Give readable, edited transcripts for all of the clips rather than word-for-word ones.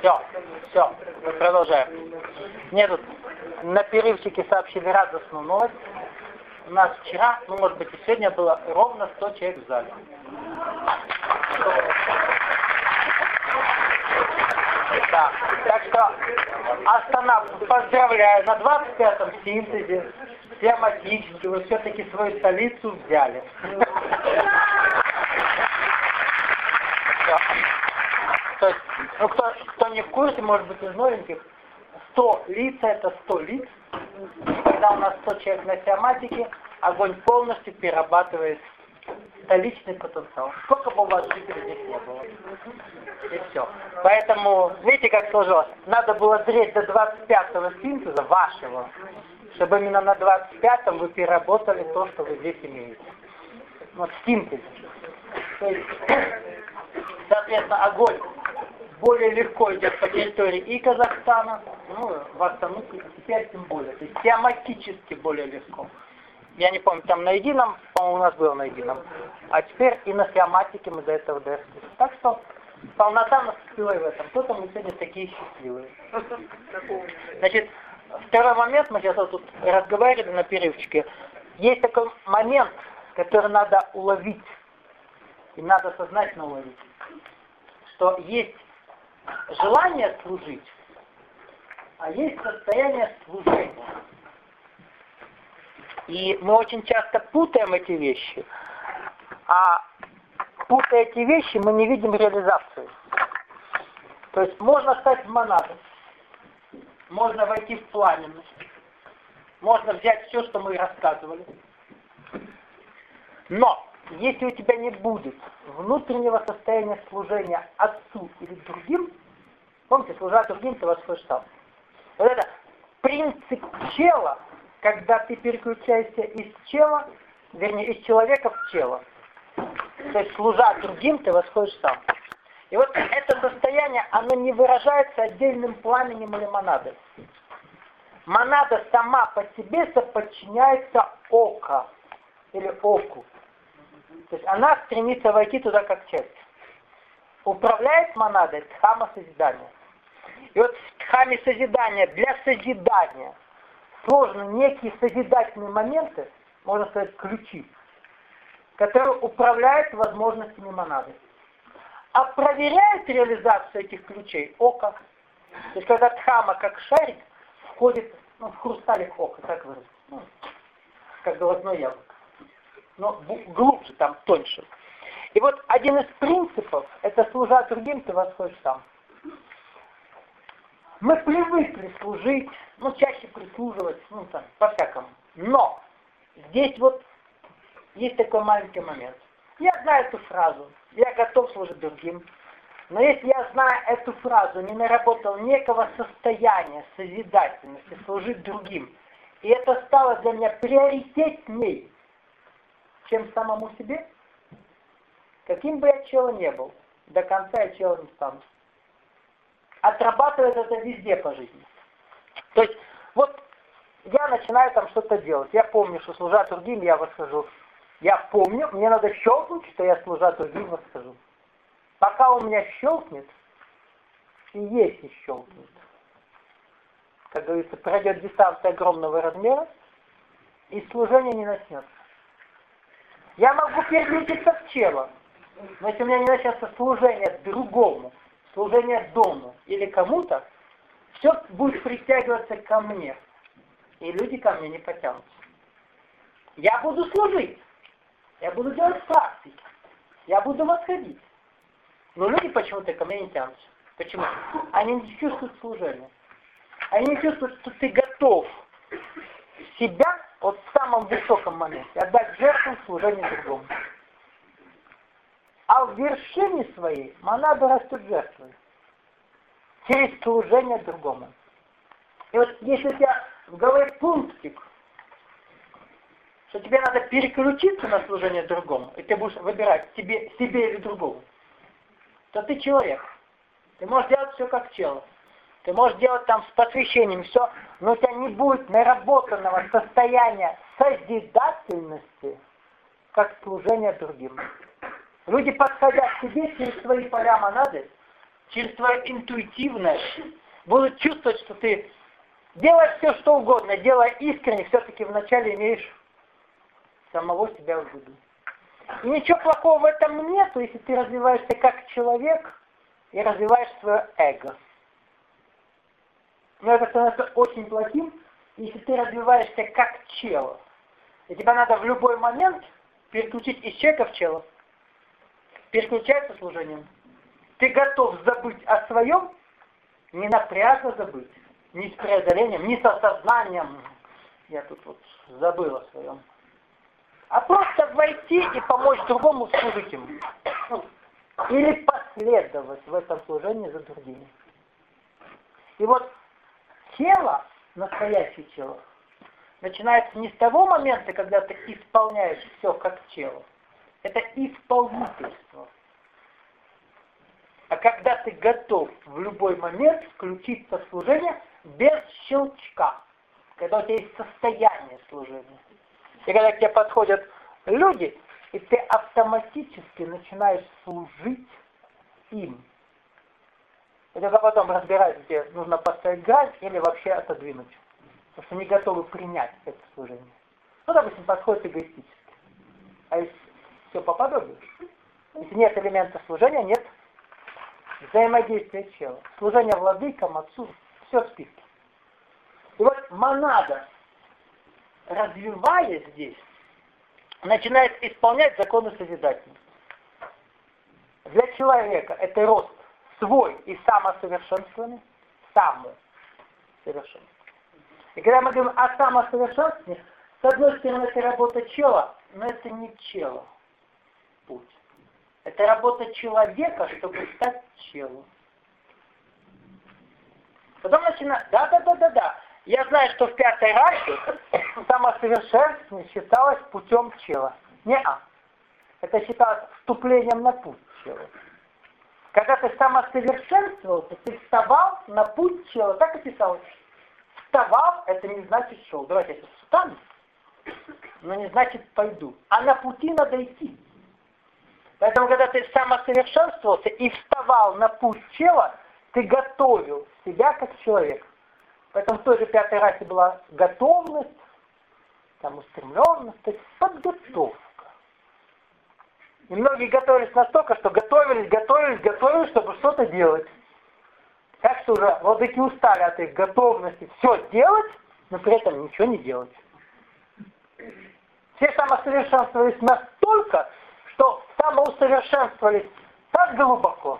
Все, мы продолжаем. Мне тут на перерывчике сообщили радостную новость. У нас вчера, может быть и сегодня, было ровно 100 человек в зале. Да. Так что поздравляю, на 25-м синтезе тематически вы все-таки свою столицу взяли. То есть, кто не в курсе, может быть, из новеньких, 100 лиц это 100 лиц. Когда у нас 100 человек на тематике, огонь полностью перерабатывает столичный потенциал. Сколько бы у вас жителей здесь не было. И все. Поэтому, видите, как сложилось? Надо было драть до 25-го синтеза вашего, чтобы именно на 25-м вы переработали то, что вы здесь имеете. Вот синтез. То есть, соответственно, огонь более легко идет по территории и Казахстана, в Астануке, и теперь тем более. То есть тематически более легко. Я не помню, там на едином, по-моему, у нас было на едином. А теперь и на тематике мы до этого дошли. Так что полнота наступила и в этом. Кто-то мы сегодня такие счастливые. Значит, второй момент, мы сейчас вот тут разговаривали на перерывчике. Есть такой момент, который надо уловить. И надо сознательно уловить. Что есть желание служить, а есть состояние служения. И мы очень часто путаем эти вещи. А путая эти вещи, мы не видим реализацию. То есть можно стать монадом, можно войти в пламенность, можно взять все, что мы рассказывали. Но если у тебя не будет внутреннего состояния служения отцу или другим, помните, служа другим, ты восходишь сам. Вот это принцип чела, когда ты переключаешься из чела, вернее, из человека в чело. То есть, служа другим, ты восходишь сам. И вот это состояние, оно не выражается отдельным пламенем или монадой. Монада сама по себе подчиняется око или оку. То есть она стремится войти туда как часть. Управляет монадой дхамма созидания. И вот в дхамме созидания, для созидания сложны некие созидательные моменты, можно сказать, ключи, которые управляют возможностями монады. А проверяет реализацию этих ключей око. То есть когда дхамма как шарик входит в хрусталик ока, как выразить, как глазное яблоко. Но глубже, там тоньше. И вот один из принципов, это служа другим, ты восходишь сам. Мы привыкли служить, чаще прислуживать, по-всякому. Но здесь вот есть такой маленький момент. Я знаю эту фразу, я готов служить другим. Но если я знаю эту фразу, не наработал некого состояния созидательности, служить другим, и это стало для меня приоритетней, чем самому себе, каким бы я челом не был, до конца я челом не стану. Отрабатывать это везде по жизни. То есть, вот я начинаю там что-то делать. Я помню, что служа другим, я восхожу. Я помню, мне надо щелкнуть, что я служа другим восхожу. Пока у меня щелкнет, и если щелкнет, как говорится, пройдет дистанция огромного размера, и служение не начнется. Я могу переключиться в чело, но если у меня не начнется служение другому, служение дому или кому-то, все будет притягиваться ко мне. И люди ко мне не потянутся. Я буду служить. Я буду делать практики. Я буду восходить. Но люди почему-то ко мне не тянутся. Почему? Они не чувствуют служения. Они не чувствуют, что ты готов себя вот в самом высоком моменте отдать жертву служению другому. А в вершине своей монада растет жертвой. Через служение другому. И вот если у тебя в голове пунктик, что тебе надо переключиться на служение другому, и ты будешь выбирать себе или другому, то ты человек. Ты можешь делать все как чело. Ты можешь делать там с посвящением все, но у тебя не будет наработанного состояния созидательности, как служение другим. Люди, подходя к себе через свои поля монады, через твое интуитивное, будут чувствовать, что ты делаешь все, что угодно, делая искренне, все-таки вначале имеешь самого себя в виду. И ничего плохого в этом нету, если ты развиваешься как человек и развиваешь свое эго. Но это становится очень плохим, если ты развиваешься как чело. И тебе надо в любой момент переключить из человека в чело. Переключается служением. Ты готов забыть о своем, не напряжно забыть, ни с преодолением, ни с осознанием. Я тут вот забыл о своем. А просто войти и помочь другому служить ему. Или последовать в этом служении за другими. И вот тело, настоящее тело, начинается не с того момента, когда ты исполняешь все как тело. Это исполнительство. А когда ты готов в любой момент включиться в служение без щелчка. Когда у тебя есть состояние служения. И когда к тебе подходят люди, и ты автоматически начинаешь служить им. И только потом разбирать, где нужно поставить грань или вообще отодвинуть. Потому что не готовы принять это служение. Ну, допустим, подходит эгоистически. А если все по подобию, если нет элемента служения, нет взаимодействия чела. Служение владыкам, отцу, все в списке. И вот монада, развиваясь здесь, начинает исполнять законы созидательности. Для человека это рост свой и самосовершенствование, самосовершенствование. И когда мы говорим о самосовершенствовании, с одной стороны это работа чела, но это не чела путь. Это работа человека, чтобы стать челом. Потом начинает, да. Я знаю, что в пятой расе самосовершенствование считалось путем чела. Не-а. Это считалось вступлением на путь чела. Когда ты самосовершенствовался, ты вставал на путь чела. Так и писалось. Вставал, это не значит шел. Давайте я сейчас встану, но не значит пойду. А на пути надо идти. Поэтому, когда ты самосовершенствовался и вставал на путь чела, ты готовил себя как человек. Поэтому в той же пятой расе была готовность, там устремленность, то есть подготовка. И многие готовились настолько, что готовились, чтобы что-то делать. Так что уже владыки устали от их готовности все делать, но при этом ничего не делать. Все самосовершенствовались настолько, что самоусовершенствовались так глубоко,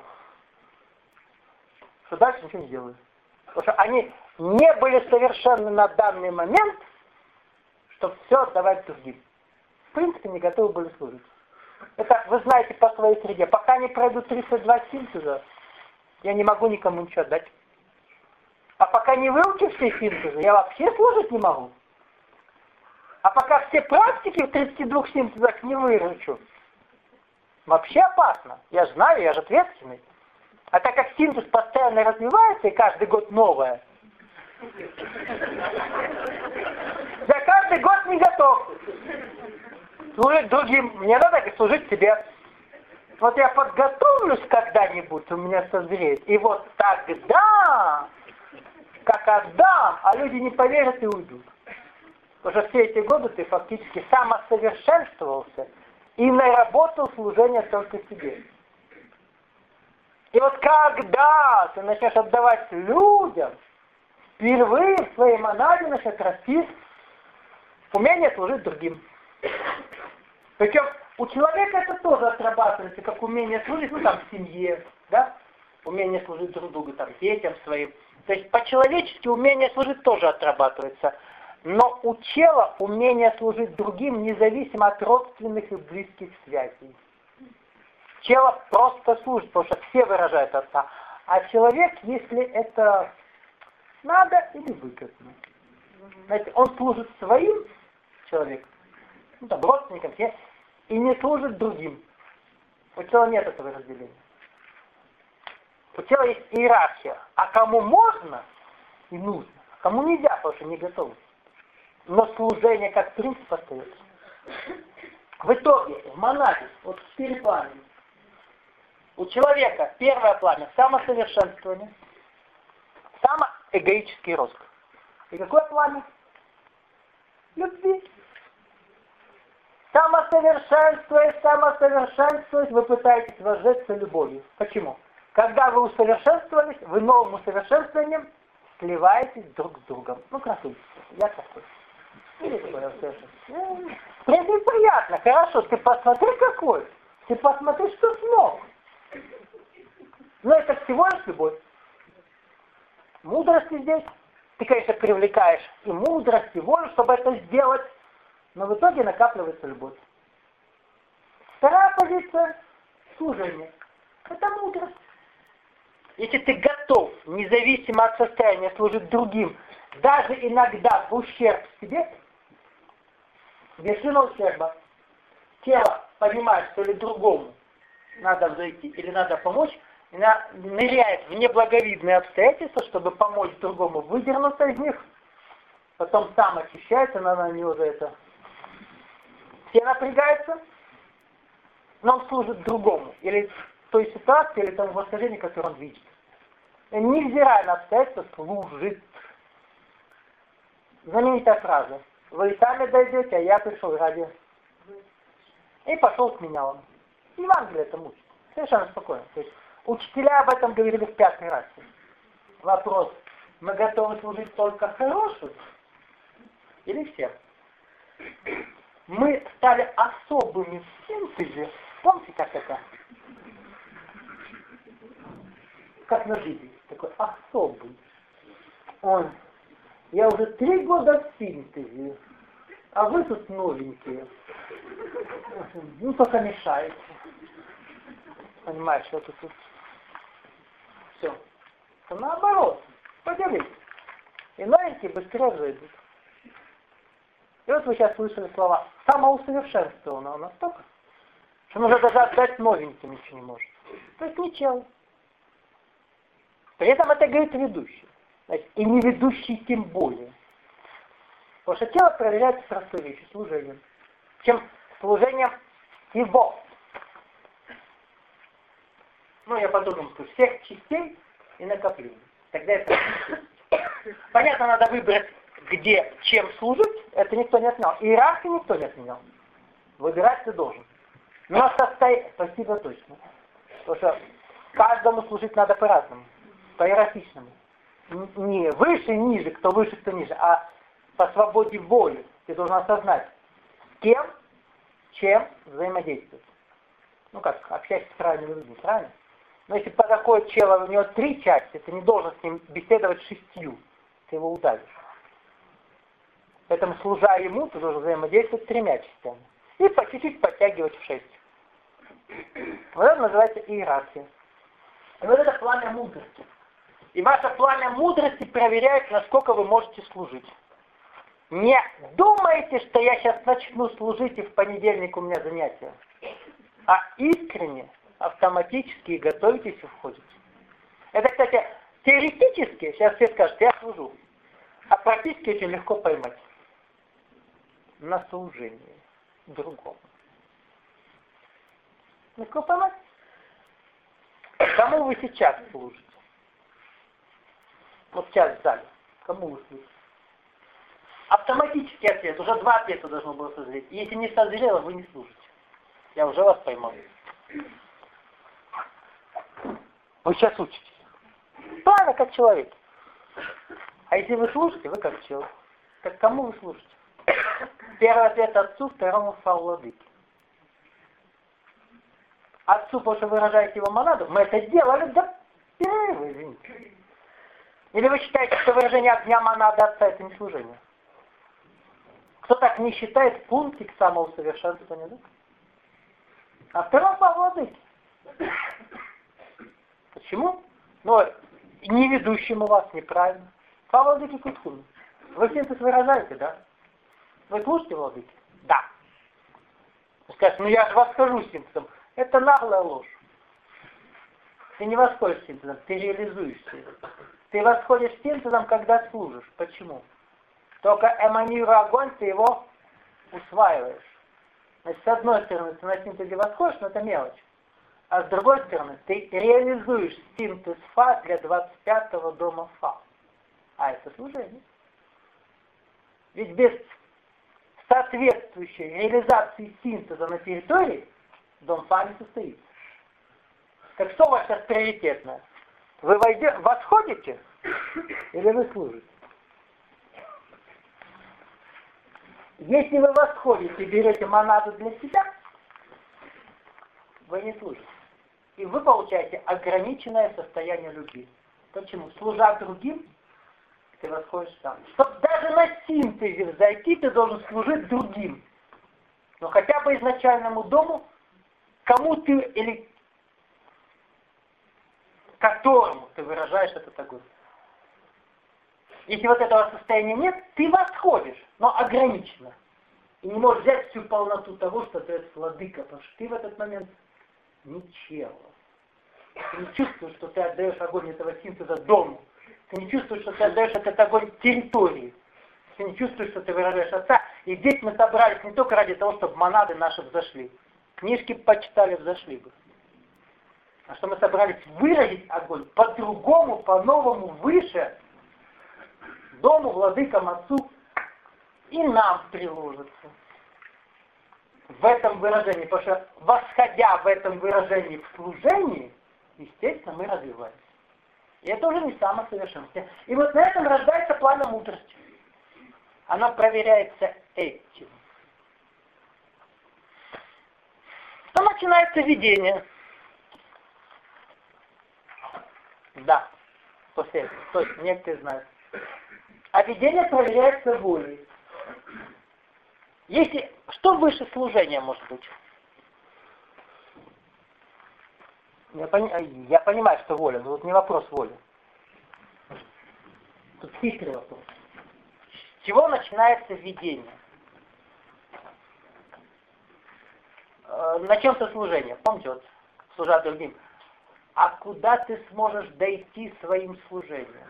что дальше ничего не делают. Потому что они не были совершенны на данный момент, чтобы все отдавать другим. В принципе, не готовы были служить. Это вы знаете по своей среде. Пока не пройдут 32 синтеза, я не могу никому ничего отдать. А пока не выучу все синтезы, я вообще служить не могу. А пока все практики в 32 синтезах не выучу, вообще опасно. Я знаю, я же ответственный. А так как синтез постоянно развивается и каждый год новое, я каждый год не готов служить другим. Мне надо служить себе. Вот я подготовлюсь когда-нибудь, у меня созреет. И вот тогда, как отдам, а люди не поверят и уйдут. Потому что все эти годы ты фактически самосовершенствовался и наработал служение только себе. И вот когда ты начнешь отдавать людям, впервые в своей монаде начнет расти умение служить другим. Причем у человека это тоже отрабатывается, как умение служить, ну там в семье, да? Умение служить друг другу, там, детям своим. То есть по-человечески умение служить тоже отрабатывается. Но у чела умение служить другим независимо от родственных и близких связей. Чело просто служит, потому что все выражают отца. А человек, если это надо или выгодно. Знаете, он служит своим человеком, ну, там, родственникам, и не служит другим. У тела нет этого разделения. У тела есть иерархия. А кому можно и нужно, а кому нельзя, потому что не готовы. Но служение как принцип остается. В итоге, в монаде, вот в переплане, У человека первое пламя — самосовершенствование, самоэгоический рост. И какое пламя? Любви. Самосовершенствуясь, вы пытаетесь возжечься любовью. Почему? Когда вы усовершенствовались, вы новым усовершенствованием сливаетесь друг с другом. Ну, красивый. Я такой. Или такой усовершенствование. В принципе, приятно. Хорошо, ты посмотри какой. Ты посмотри, что смог. Но это всего лишь любовь. Мудрости здесь. Ты, конечно, привлекаешь и мудрость, и волю, чтобы это сделать. Но в итоге накапливается любовь. Вторая позиция — служение. Это мудрость. Если ты готов, независимо от состояния, служить другим, даже иногда в ущерб себе, вершина ущерба. Тело понимает, что или другому надо взойти, или надо помочь, и ныряет в неблаговидные обстоятельства, чтобы помочь другому выдернуться из них, потом сам очищается, на него за это. Все напрягаются, но он служит другому, или той ситуации, или тому восхождению, которое он видит. И невзирая на обстоятельства, служит. Знаменитая фраза. Вы и сами дойдете, а я пришел ради. И пошел сменял. Евангелие это учит. Совершенно спокойно. То есть учителя об этом говорили в 5-й раз. Вопрос. Мы готовы служить только хорошим? Или всем? Мы стали особыми в синтезе. Помните, как это? Как на жизнь. Такой особый. Я уже 3 года в синтезе. А вы тут новенькие. Ну, только мешаете. Понимаешь, что тут? Все. То наоборот. Поделитесь. И новенькие быстрее зайдут. И вот вы сейчас слышали слова самоусовершенствованного настолько, что нужно даже отдать новеньким ничего не может. То есть ничего. При этом это говорит ведущий. Значит, и не ведущий тем более. Потому что тело проверяется простой вещью, служением. Чем служением его. Ну, я по-другому скажу, всех частей и накоплений. Тогда это... Понятно, надо выбрать, где, чем служить, это никто не отменял. Иерархию никто не отменял. Выбирать ты должен. Но спасибо точно. Потому что каждому служить надо по-разному. По-иерархичному. Не выше и ниже, кто выше, кто ниже, а по свободе воли. Ты должен осознать, с кем, чем взаимодействовать. Ну как, общайся с правильными людьми, правильно? Но если подоходит человек, у него 3 части, ты не должен с ним беседовать 6. Ты его удавишь. Поэтому, служа ему, ты должен взаимодействовать 3 частями. И по чуть-чуть подтягивать в 6. Вот это называется иерархия. И вот это пламя мудрости. И ваше пламя мудрости проверяет, насколько вы можете служить. Не думайте, что я сейчас начну служить, и в понедельник у меня занятия. А искренне, автоматически готовитесь и входите. Это, кстати, теоретически, сейчас все скажут, я служу. А практически очень легко поймать. На служение другому. Легко поймать? Кому вы сейчас служите? Вот сейчас в зале. Кому вы служите? Автоматический ответ. Уже 2 ответа должно было созреть. Если не созрело, вы не служите. Я уже вас поймал. Вы сейчас учитесь. Правильно, как человек. А если вы служите, вы как человек. Так кому вы служите? Первый ответ отцу, второму владыке. Отцу, потому что выражаете его монаду, мы это делали до перерыва, извините. Или вы считаете, что выражение огня монады отца это не служение? Кто так не считает, пунктик самоусовершенствования, да? А второму владыке. Почему? Ну, не ведущему вас неправильно. Владыке Кутхуну. Вы синтез выражаете, да? Вы слушаете владыки? Да. Скажете, ну я же восхожу синтезом. Это наглая ложь. Ты не восходишь синтезом, ты реализуешься. Ты восходишь синтезом, когда служишь. Почему? Только эманируя огонь, ты его усваиваешь. Значит, с одной стороны, ты на синтезе восходишь, но это мелочь. А с другой стороны, ты реализуешь синтез Фа для 25-го дома Фа. А это служение. Ведь без соответствующей реализации синтеза на территории дом Фа не состоится. Так что у вас сейчас приоритетное? Вы восходите или вы служите? Если вы восходите и берете монаду для себя, вы не служите. И вы получаете ограниченное состояние любви. Почему? Служа другим, ты восходишь сам. Чтобы даже на синтезе взойти, ты должен служить другим. Но хотя бы изначальному дому, кому ты или которому ты выражаешь этот огонь. Если вот этого состояния нет, ты восходишь, но ограниченно. И не можешь взять всю полноту того, что дает владыка, потому что ты в этот момент ничего. Ты не чувствуешь, что ты отдаешь огонь этого синтеза дому. Ты не чувствуешь, что ты отдаешь этот огонь территории. Ты не чувствуешь, что ты выражаешь Отца. И здесь мы собрались не только ради того, чтобы монады наши взошли. Книжки почитали, взошли бы. А что мы собрались выразить огонь по-другому, по-новому, выше, дому, владыкам, Отцу, и нам приложится. В этом выражении, потому что восходя в этом выражении в служении, естественно, мы развиваемся. И это уже не самосовершенствие. И вот на этом рождается пламя мудрости. Оно проверяется этим. То начинается видение. Да, после этого. То есть некоторые знают. А видение проверяется волей. Если, что выше служения может быть? Я понимаю, что воля, но тут не вопрос воли. Тут хитрый вопрос. С чего начинается видение? На чем-то служение. Помните, вот служа другим. А куда ты сможешь дойти своим служением?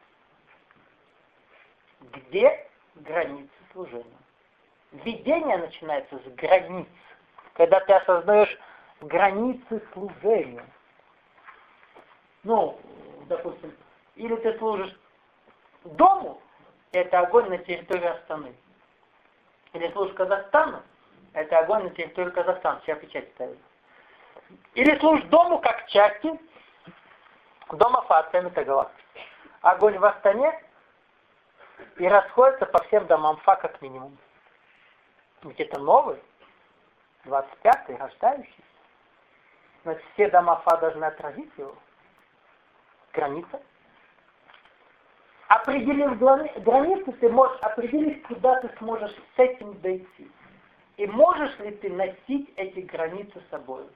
Где границы служения? Видение начинается с границ. Когда ты осознаешь границы служения. Ну, допустим, или ты служишь дому, это огонь на территории Астаны. Или служишь Казахстану, это огонь на территории Казахстана. Сейчас печать ставили. Или служишь дому как части дома Фа, галактики. Огонь в Астане и расходится по всем домам Фа как минимум. Ведь это новый, 25-й, рождающийся. Значит, все дома Фа должны отразить его. Граница. Определив границы, ты можешь определить, куда ты сможешь с этим дойти. И можешь ли ты носить эти границы с собой.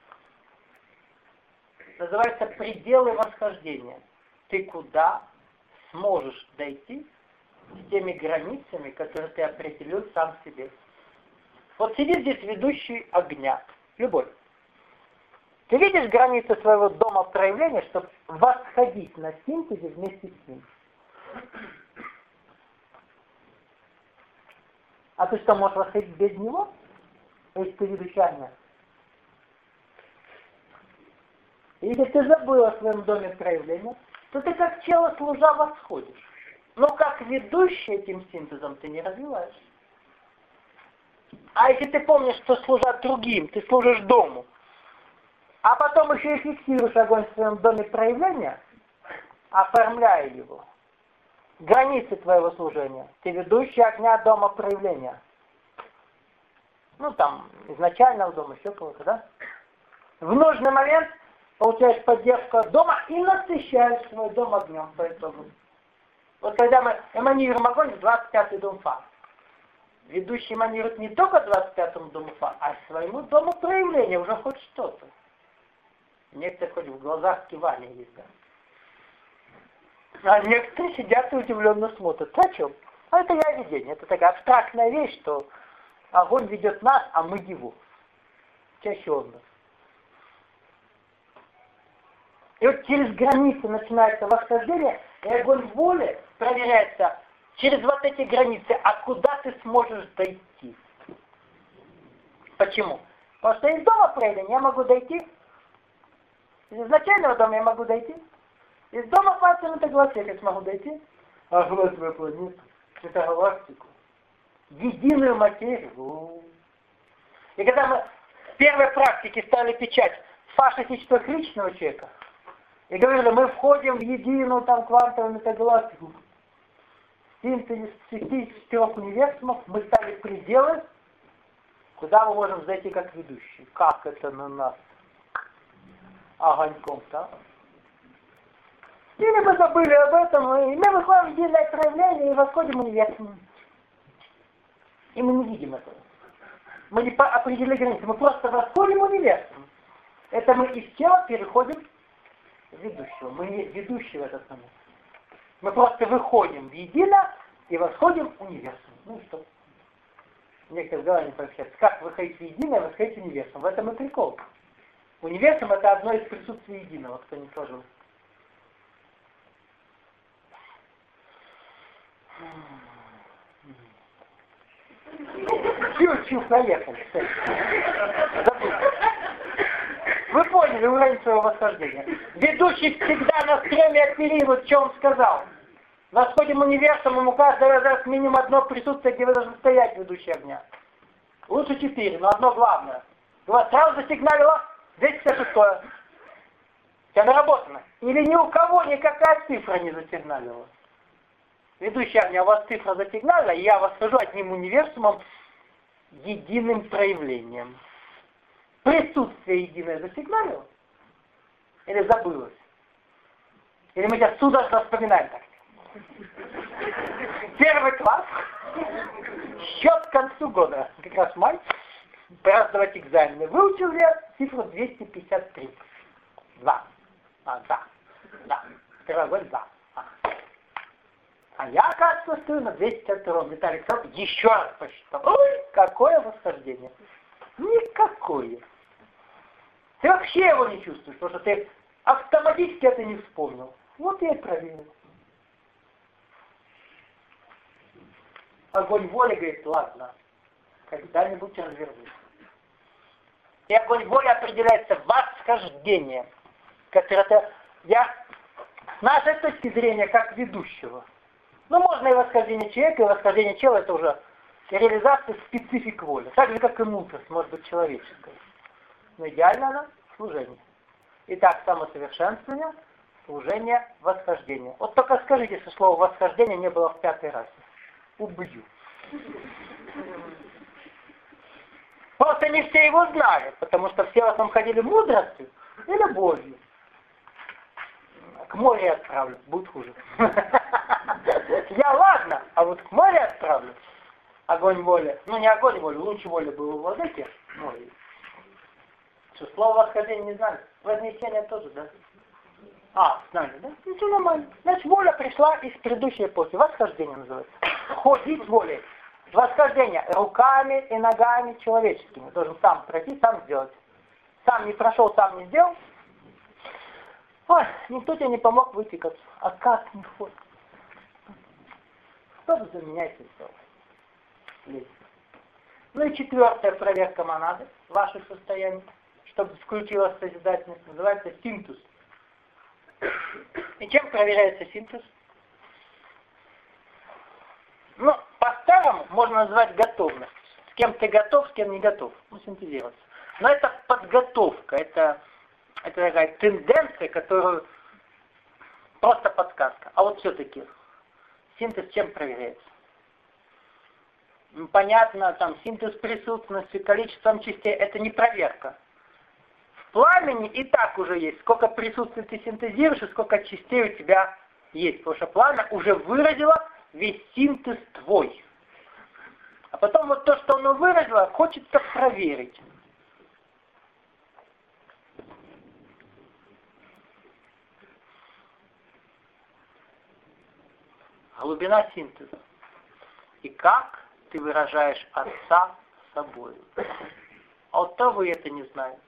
Называется пределы восхождения. Ты куда сможешь дойти с теми границами, которые ты определил сам себе. Вот сидит здесь ведущий огня, любой. Ты видишь границы своего дома проявления, чтобы восходить на синтезе вместе с ним. А ты что, можешь восходить без него? Если ты ведущий огня? Если ты забыл о своем доме проявления, то ты как чело служа восходишь. Но как ведущий этим синтезом ты не развиваешься. А если ты помнишь, что служа другим, ты служишь дому, а потом еще и фиксируешь огонь в своем доме проявления, оформляя его, границы твоего служения, ты ведущий огня дома проявления. Ну там, изначального дома, еще кого-то, да? В нужный момент получаешь поддержку от дома и насыщаешь свой дом огнем по итогу. Вот когда мы эманируем огонь в 25-й дом Фа, ведущий эманирует не только 25-му дому Фа, а своему дому проявления, уже хоть что-то. Некоторые хоть в глазах кивали есть, да. А некоторые сидят и удивленно смотрят. О чем? А это я видение. Это такая абстрактная вещь, что огонь ведет нас, а мы его. Чаще он нас. И вот через границы начинается восхождение, и огонь воли проверяется через вот эти границы, а куда ты сможешь дойти. Почему? Потому что из дома проявления я могу дойти Из изначального дома я могу дойти. Из дома пальцем это глаз я смогу дойти. А глаз твою планету, это галактику. Единую материю. И когда мы в первой практике ставили печать фашистического личного человека, и говорили, мы входим в единую там квантовую метагалактику, синтез 64 универсумов, мы ставили пределы, куда мы можем зайти как ведущие. Как это на нас? Огоньком-то. Или мы забыли об этом, и мы выходим в единое проявление и восходим в универсум. И мы не видим этого. Мы не определили границы, мы просто восходим в универсум. Это мы из тела переходим в ведущего. Мы не ведущие в этот момент. Мы просто выходим в едино и восходим в универсум. Ну и что? Некоторые в голове не помещаются. Как выходить в единое, восходить в универсум? В этом и прикол. Универсум это одно из присутствий единого, кто не сложил. Чуть-чуть проехали. Вы поняли уровень своего восхождения. Ведущий всегда на стреме оперирует, что он сказал. Восходим универсумом, у каждого раз минимум одно присутствие, где вы должны стоять, ведущий огня. Лучше 4, но одно главное. У вас сразу засигналило 256. Все наработано. Или ни у кого никакая цифра не засигналила. Ведущий огня, у вас цифра засигналила, и я восхожу одним универсумом единым проявлением. Присутствие единое засигналило? Или забылось? Или мы сейчас судорожно вспоминаем так? Первый класс. Счет к концу года. Как раз май. Пора сдавать экзамены. Выучил я цифру 253. 2. Да. Первый год 2. А я, оказывается, стою на 252-м. Виталий Александрович еще раз посчитал. Ой, какое восхождение. Никакое. Ты вообще его не чувствуешь, потому что ты автоматически это не вспомнил. Вот я и проверил. Огонь воли говорит, ладно, когда-нибудь развернусь. И огонь воли определяется восхождением, которое с нашей точки зрения, как ведущего. Ну, можно и восхождение человека, и восхождение чела, это уже реализация специфик воли. Так же, как и мудрость, может быть человеческая. Но идеально она служение. Итак, самосовершенствование, служение, восхождение. Вот только скажите, что слово восхождение не было в 5-й расе. Убью. Просто не все его знали, потому что все в основном ходили мудростью и любовью. К морю отправлю, будет хуже. Я ладно, а вот к морю отправлю. Огонь воли. Ну не огонь воли, луч воли был у владыки. Что, слово восхождение не знали? Вознесение тоже, да? Знали, да? Ничего нормально. Значит, воля пришла из предыдущей эпохи. Восхождение называется. Ходить волей. Восхождение руками и ногами человеческими. Должен сам пройти, сам сделать. Сам не прошел, сам не сделал. Ой, никто тебе не помог выйти к отцу. А как не ходит? Кто бы за меня это сделал? Ну и 4-я проверка монады ваших состояний, чтобы включилась созидательность, называется синтез. И чем проверяется синтез? Ну, по-старому можно назвать готовность. С кем ты готов, с кем не готов. Ну, синтезироваться. Но это подготовка, это такая тенденция, которую просто подсказка. А вот все-таки синтез чем проверяется? Понятно, там синтез присутственности, количеством частей, это не проверка. В пламени и так уже есть, сколько присутствий ты синтезируешь и сколько частей у тебя есть. Потому что пламя уже выразило весь синтез твой. А потом вот то, что оно выразило, хочется проверить. Глубина синтеза. И как ты выражаешь Отца собой. А вот то вы это не знаете.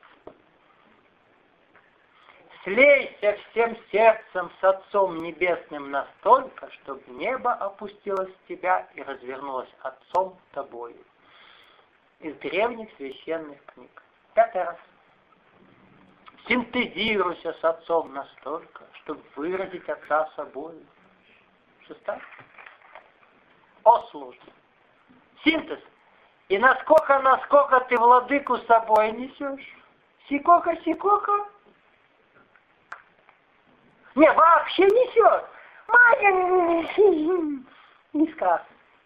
Слейся всем сердцем с Отцом Небесным настолько, чтобы небо опустилось в тебя и развернулось Отцом тобою. Из древних священных книг. 5-й раз. синтезируйся с Отцом настолько, чтобы выразить Отца собой. Шестая. Ослушай. Синтез. И насколько ты владыку с собой несешь? Сикока. Не, вообще несет. Не сказ.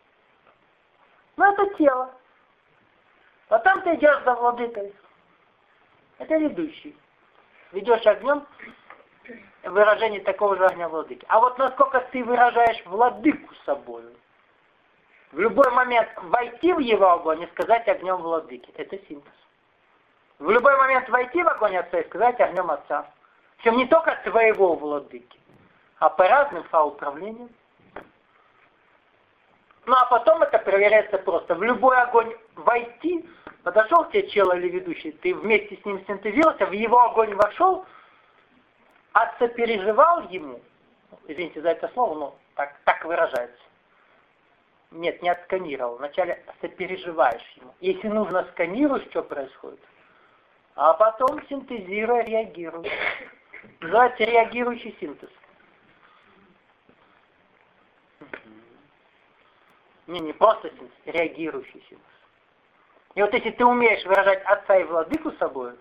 Но это тело. Потом ты идешь за владыкой. Это ведущий. Ведешь огнем выражение такого же огня владыки. А вот насколько ты выражаешь владыку собой, в любой момент войти в его огонь и сказать огнем владыки. Это синтез. В любой момент войти в огонь Отца и сказать огнем Отца. Причем не только твоего владыки, а по разным управлениям. Ну а потом это проверяется просто. В любой огонь войти, подошел к тебе чело или ведущий, ты вместе с ним синтезировался, в его огонь вошел, отсопереживал ему, извините за это слово, но так выражается. Нет, не отсканировал. Вначале сопереживаешь ему. Если нужно, сканируешь, что происходит. А потом, синтезируя, реагируешь. Называется реагирующий синтез. Не просто синтез, реагирующий синтез. И вот если ты умеешь выражать Отца и Владыку собой,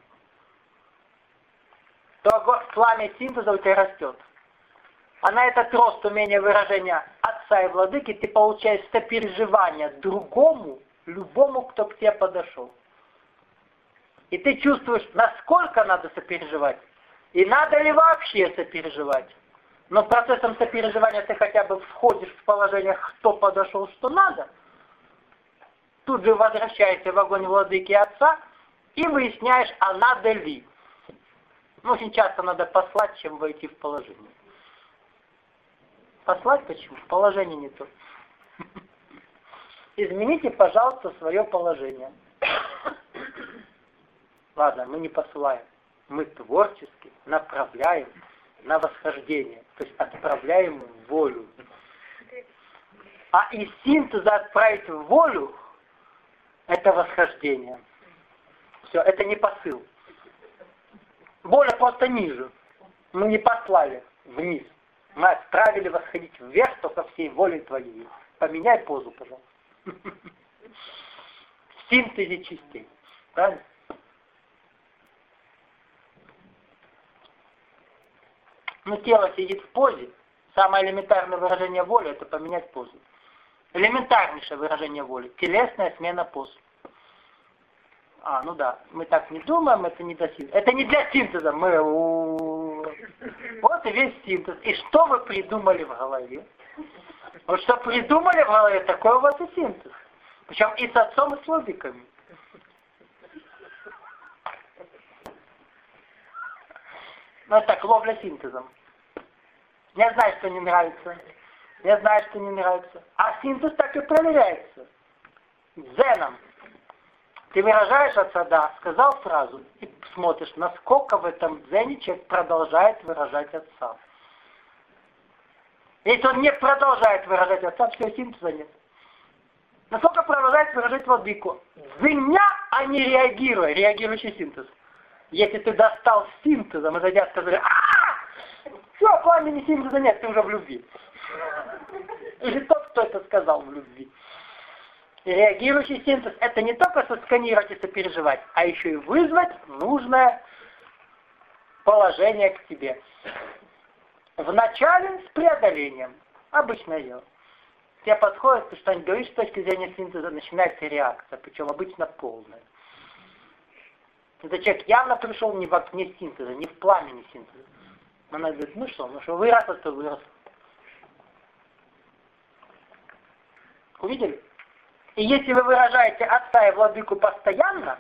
то пламя синтеза у тебя растет. А на этот рост умения выражения Отца и Владыки ты получаешь сопереживание другому, любому, кто к тебе подошел. И ты чувствуешь, насколько надо сопереживать, и надо ли вообще сопереживать. Но процессом сопереживания ты хотя бы входишь в положение, кто подошел, что надо. Тут же возвращаешься в огонь Владыки Отца и выясняешь, а надо ли. Ну, очень часто надо послать, чем войти в положение. Послать почему? Положение не то. Измените, пожалуйста, свое положение. Ладно, мы не посылаем. Мы творчески направляем на восхождение. То есть отправляем в волю. А из синтеза отправить в волю — это восхождение. Все, это не посыл. Воля просто ниже. Мы не послали вниз. Мы отправили восходить вверх только всей волей твоей. Поменяй позу, пожалуйста. В синтезе частей. Правильно? Ну, тело сидит в позе. Самое элементарное выражение воли — это поменять позу. Элементарнейшее выражение воли. Телесная смена поз. Ну да, мы так не думаем, это не для синтеза. Это не для синтеза. Вот и весь синтез. И что вы придумали в голове? Вот что придумали в голове, такой у вас и синтез. Причем и с Отцом, и с Владыками. Ну, это так, ловля синтезом. Я знаю, что не нравится. Я знаю, что не нравится. А синтез так и проверяется. Дзеном. Ты выражаешь Отца, да, сказал фразу, и смотришь, насколько в этом дзене человек продолжает выражать Отца. Если он не продолжает выражать Отца, все, синтеза нет. Насколько продолжает выражать Владыку. Дзеня, а не реагируя, реагирующий синтез. Если ты достал синтезом, и зайдя сказали, все, пламени синтеза нет, ты уже в любви. Или тот, кто это сказал в любви. И реагирующий синтез — это не только сосканировать и сопереживать, а еще и вызвать нужное положение к тебе. Вначале с преодолением. Обычное дело. Тебе подходит, ты что-нибудь говоришь с точки зрения синтеза, начинается реакция, причем обычно полная. Этот человек явно пришел не в окне синтеза, не в пламени синтеза. Она говорит, ну что, вырос, то вырос. Увидели? И если вы выражаете Отца и Владыку постоянно,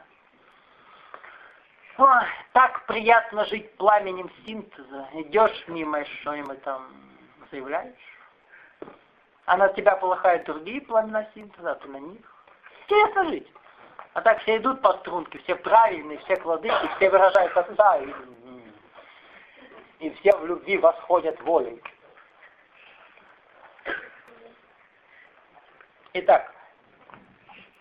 так приятно жить пламенем синтеза. Идешь мимо и что-нибудь там заявляешь. А на тебя полыхают другие пламена синтеза, а ты на них. Интересно жить. А так все идут по струнке, все правильные, все к Владыке, все выражают Отца, и все в любви восходят волей. Итак,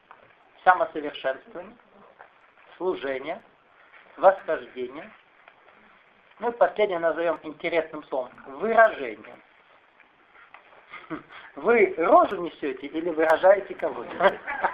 самосовершенствование, служение, восхождение, Ну и последнее назовем интересным словом. Выражение. Вы рожу несете или выражаете кого-то?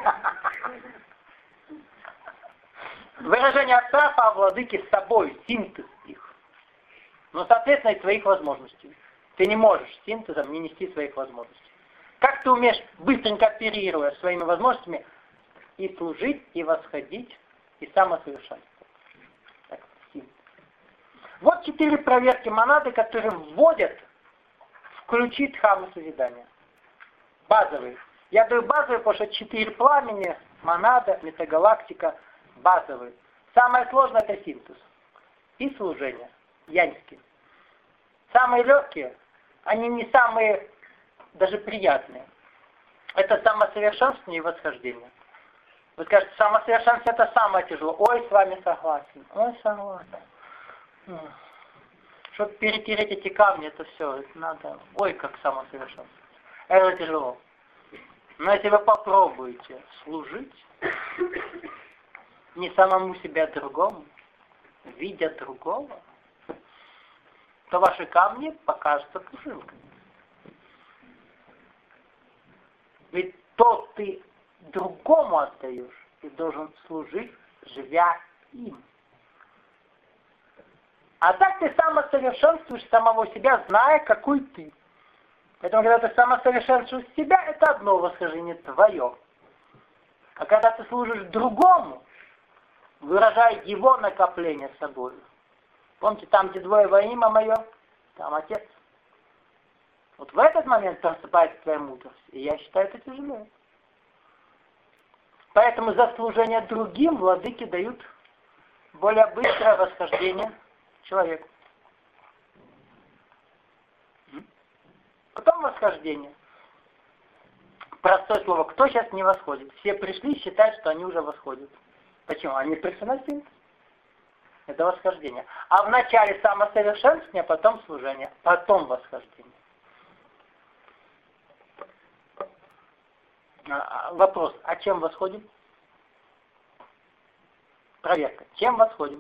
Выражение отца по владыке с собой, синтез их. Но, соответственно, и своих возможностей. Ты не можешь синтезом не нести своих возможностей. Как ты умеешь, быстренько оперируя своими возможностями, и служить, и восходить, и самосовершенствовать. Так, синтез. Вот 4 проверки монады, которые вводят в ключи дхаммы созидания. Базовые. Я даю базовые, потому что 4 пламени, монада, метагалактика, базовые. Самое сложное это синтез. И служение. Яньские. Самые легкие, они не самые даже приятные. Это самосовершенствование и восхождение. Вы скажете, самосовершенствование это самое тяжелое. Ой, с вами согласен. Ой, согласен. Чтобы перетереть эти камни, это все, это надо. Ой, как самосовершенствование. Это тяжело. Но если вы попробуете служить не самому себе, а другому, видя другого, то ваши камни покажутся пушинками. Ведь то ты другому отдаешь, ты должен служить, живя им. А так ты самосовершенствуешь самого себя, зная, какой ты. Поэтому, когда ты самосовершенствуешь себя, это одно восхождение твое. А когда ты служишь другому, выражая его накопление с собой. Помните, там, где двое во имя мое, там Отец. Вот в этот момент просыпается твоя мудрость. И я считаю это тяжелее. Поэтому за служение другим владыки дают более быстрое восхождение человеку. Потом восхождение. Простое слово. Кто сейчас не восходит? Все пришли и считают, что они уже восходят. Почему? Они пришли на синтез. Это восхождение. А в начале самосовершенствования, потом служение, потом восхождение. Вопрос. А чем восходим? Проверка. Чем восходим?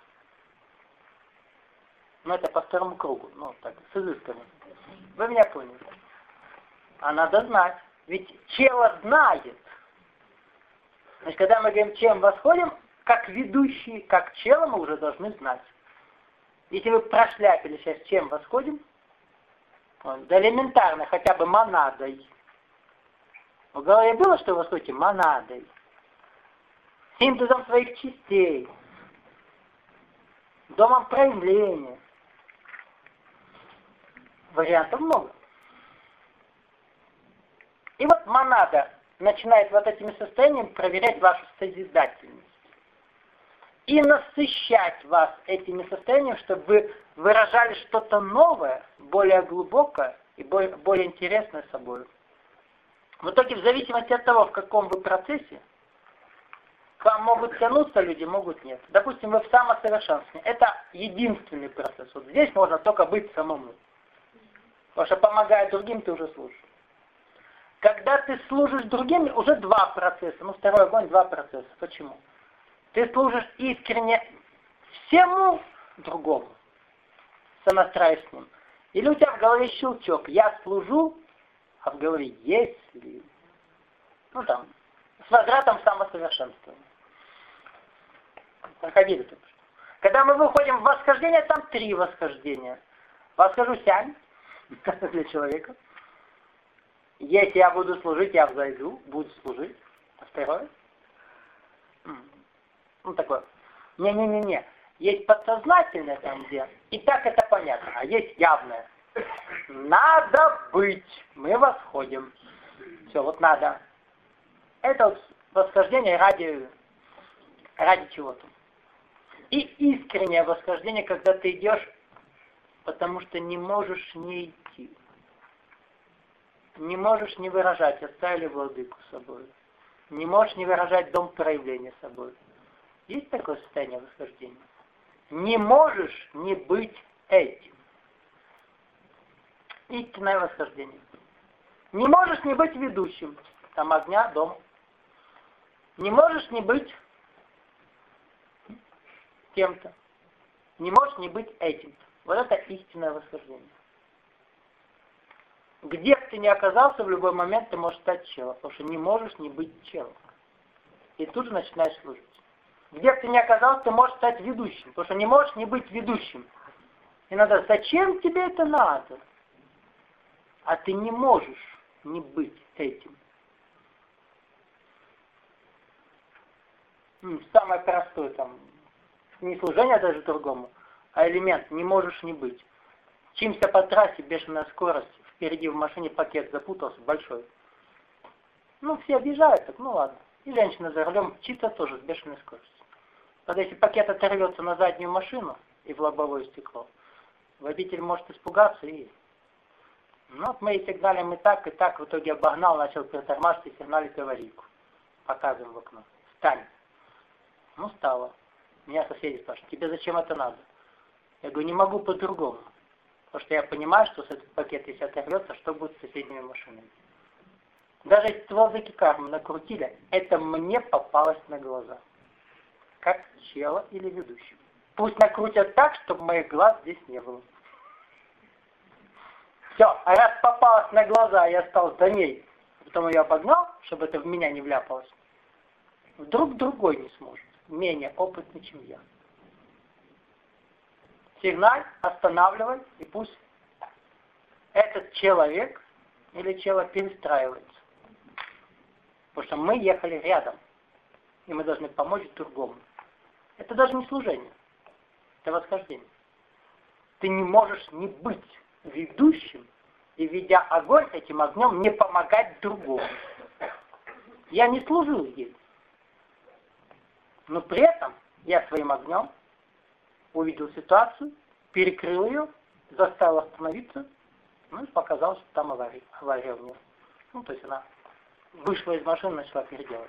Ну, это по второму кругу. Ну, так, с изысками. Вы меня поняли. А надо знать. Ведь чело знает. Значит, когда мы говорим, чем восходим, как ведущие, как чело, мы уже должны знать. Если вы прошляпили сейчас, чем восходим, да элементарно, хотя бы монадой. В голове было, что вы восходите монадой. Синтезом своих частей. Домом проявления. Вариантов много. И вот монада начинает вот этими состояниями проверять вашу созидательность. И насыщать вас этими состояниями, чтобы вы выражали что-то новое, более глубокое и более интересное собой. В итоге, в зависимости от того, в каком вы процессе, к вам могут тянуться люди, могут нет. Допустим, вы в самосовершенствовании. Это единственный процесс. Вот здесь можно только быть самому. Потому что помогая другим, ты уже служишь. Когда ты служишь другим, уже 2 процесса. Ну, второй огонь, 2 процесса. Почему? Ты служишь искренне всему другому, сонастраиваясь с ним. Или у тебя в голове щелчок. Я служу, а в голове если. Ну там, с возвратом самосовершенствования. Проходили только что. Когда мы выходим в восхождение, там 3 восхождения. Восхожу сянь для человека. Если я буду служить, я взойду, буду служить. А второе? Ну такое. Не-не-не-не. Есть подсознательное там где. И так это понятно. А есть явное. Надо быть. Мы восходим. Все, вот надо. Это вот восхождение ради чего-то. И искреннее восхождение, когда ты идешь, потому что не можешь не идти. Не можешь не выражать, оставили владыку с собой. Не можешь не выражать дом проявления собой. Есть такое состояние восхождения? Не можешь не быть этим. Истинное восхождение. Не можешь не быть ведущим. Там огня, дом. Не можешь не быть кем-то. не можешь не быть этим. Вот это истинное восхождение. Где бы ты ни оказался, в любой момент ты можешь стать челом, потому что не можешь не быть челом. И тут же начинаешь служить. Где бы ты ни оказался, ты можешь стать ведущим, потому что не можешь не быть ведущим. И надо, зачем тебе это надо? А ты не можешь не быть этим. Самое простое там, не служение даже другому, а элемент, не можешь не быть. Чимся по трассе, бешеная скорость, впереди в машине пакет запутался, большой. Все объезжают, так ладно. И женщина за рулем мчится тоже с бешеной скоростью. Когда если пакет оторвется на заднюю машину и в лобовое стекло, водитель может испугаться и... мы и сигналим и так, в итоге обогнал, начал притормаживать и сигналить аварийку. Показываем в окно. Встань. Стало. Меня соседи спрашивают, тебе зачем это надо? Я говорю, не могу по-другому. Потому что я понимаю, что с этого пакета, если оторвется, что будет с соседними машинами. Даже если в воздухе карму накрутили, это мне попалось на глаза. Как чело или ведущий. Пусть накрутят так, чтобы моих глаз здесь не было. Все, а раз попалась на глаза, я стал за ней, потом ее обогнал, чтобы это в меня не вляпалось, вдруг другой не сможет, менее опытный, чем я. Сигналь, останавливай, и пусть этот человек или чело перестраивается. Потому что мы ехали рядом, и мы должны помочь другому. Это даже не служение, это восхождение. Ты не можешь не быть ведущим и, ведя огонь, этим огнем не помогать другому. Я не служил ей, но при этом я своим огнем увидел ситуацию, перекрыл ее, заставил остановиться, и показал, что там авария у нее. То есть она вышла из машины, начала переделывать.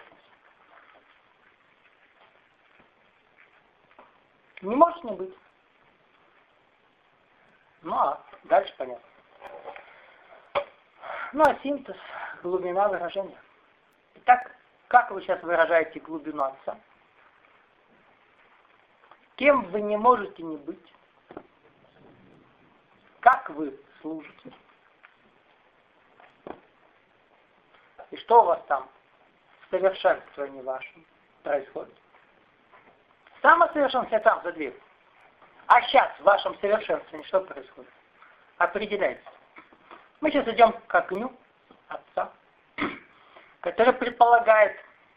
Не может не быть. А дальше понятно. А синтез, глубина выражения. Итак, как вы сейчас выражаете глубину Отца? Кем вы не можете не быть? Как вы служите? И что у вас там в совершенствовании вашем происходит? Самосовершенствование там за дверью. А сейчас в вашем совершенствовании что происходит? Определяется. Мы сейчас идем к огню Отца, который предполагает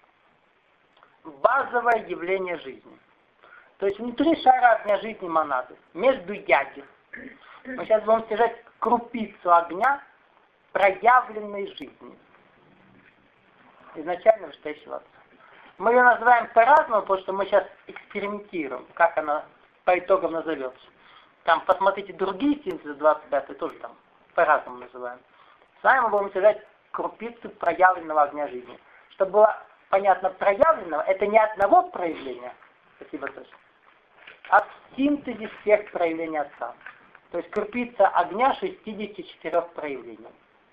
базовое явление жизни. То есть внутри шара огня жизни монады, между ядер. Мы сейчас будем стяжать крупицу огня проявленной жизни. Изначально вышедшего Отца. Мы ее называем по-разному, потому что мы сейчас экспериментируем, как она по итогам назовется. Там посмотрите другие синтезы 25 тоже там по-разному называем. С вами мы будем стяжать крупицу проявленного огня жизни. Чтобы было понятно, проявленного, это не одного проявления, спасибо, Тося, а в синтезе всех проявлений Отца. То есть крупица огня 64 проявлений.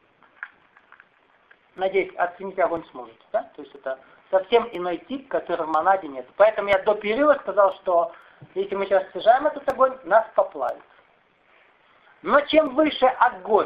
Надеюсь, оценить огонь сможете, да? То есть это совсем иной тип, который в монаде нет. Поэтому я до перерыва сказал, что если мы сейчас стяжаем этот огонь, нас поплавит. Но чем выше огонь,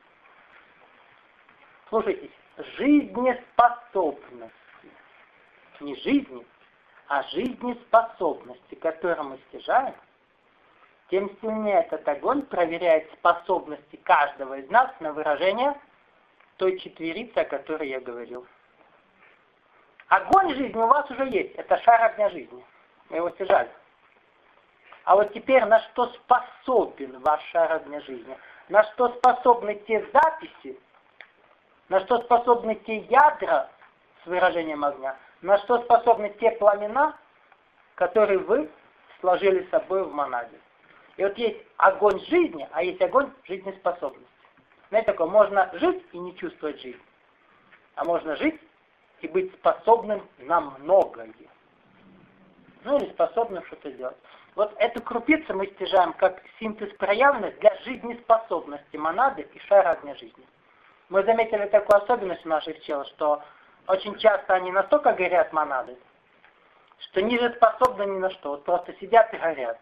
слушайте, жизнеспособности, не жизни, а жизнеспособности, которые мы стяжаем, тем сильнее этот огонь проверяет способности каждого из нас на выражение той четверицы, о которой я говорил. Огонь жизни у вас уже есть, это шар огня жизни. Мы его стяжали. А вот теперь на что способен ваш шар огня жизни? На что способны те записи, на что способны те ядра с выражением огня, на что способны те пламена, которые вы сложили с собой в монаде. И вот есть огонь жизни, а есть огонь жизнеспособности. Знаете, такое, можно жить и не чувствовать жизнь. А можно жить и быть способным на многое. Или способным что-то делать. Вот эту крупицу мы стяжаем как синтез проявленных для жизнеспособности монады и шара огня жизни. Мы заметили такую особенность у наших чел, что очень часто они настолько горят монадой, что не способны ни на что. Вот просто сидят и горят.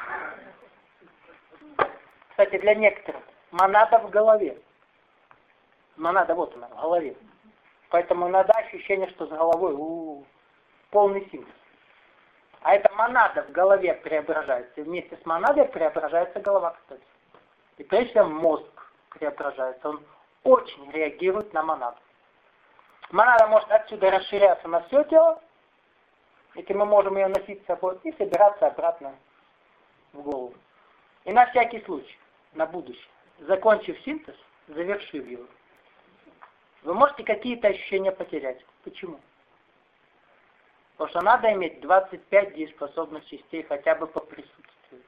Кстати, для некоторых монада в голове. Монада вот она, в голове. Поэтому иногда ощущение, что с головой полный синтез. А эта монада в голове преображается. И вместе с монадой преображается голова, кстати. И прежде всего мозг преображается. Он очень реагирует на монаду. Монада может отсюда расширяться на все тело, и мы можем ее носить с собой и собираться обратно в голову. И на всякий случай, на будущее, закончив синтез, завершив его, вы можете какие-то ощущения потерять. Почему? Потому что надо иметь 25 дееспособных частей хотя бы по присутствию.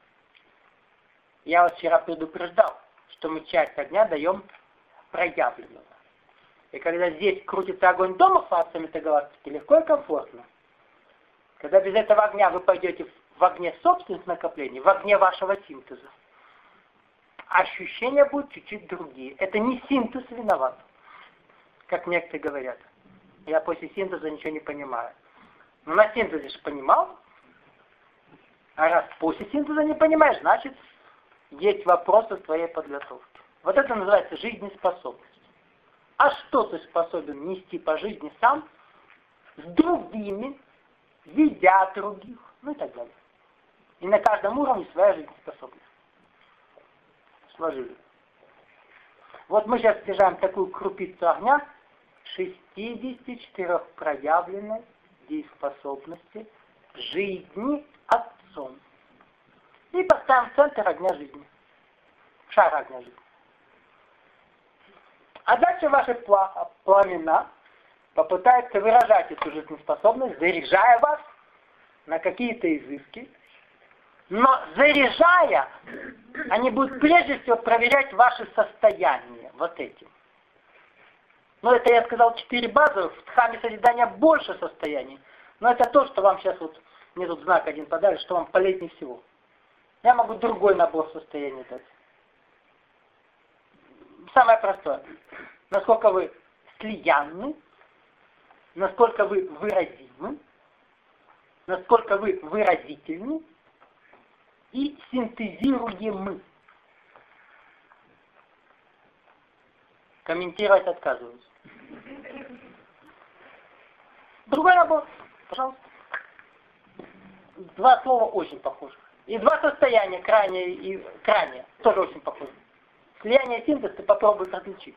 Я вас вчера предупреждал, что мы часть огня даем проявленного. И когда здесь крутится огонь дома фасами этой галактики, легко и комфортно. Когда без этого огня вы пойдете в огне собственных накоплений, в огне вашего синтеза, ощущения будут чуть-чуть другие. Это не синтез виноват, как некоторые говорят. Я после синтеза ничего не понимаю. Но на синтезе же понимал. А раз после синтеза не понимаешь, значит, есть вопросы в твоей подготовке. Вот это называется жизнеспособность. А что ты способен нести по жизни сам, с другими, ведя других, ну и так далее. И на каждом уровне своя жизнеспособность. Сложили. Вот мы сейчас снижаем такую крупицу огня 64 проявленной дееспособности жизни Отцом. И поставим в центр огня жизни. Шар огня жизни. А дальше ваши пламена попытаются выражать эту жизнеспособность, заряжая вас на какие-то изыски. Но заряжая, они будут прежде всего проверять ваше состояние вот этим. Но это я сказал 4 базовых, в Дхамме созидания больше состояний. Но это то, что вам сейчас вот, мне тут знак один подали, что вам полезнее всего. Я могу другой набор состояний дать. Самое простое. Насколько вы слиянны, насколько вы выразимы, насколько вы выразительны и синтезируемы. Комментировать отказываюсь. Другой набор, пожалуйста. 2 слова очень похожи. И 2 состояния, крайнее и крайнее, тоже очень похожи. Слияние и синтез ты попробуй различить.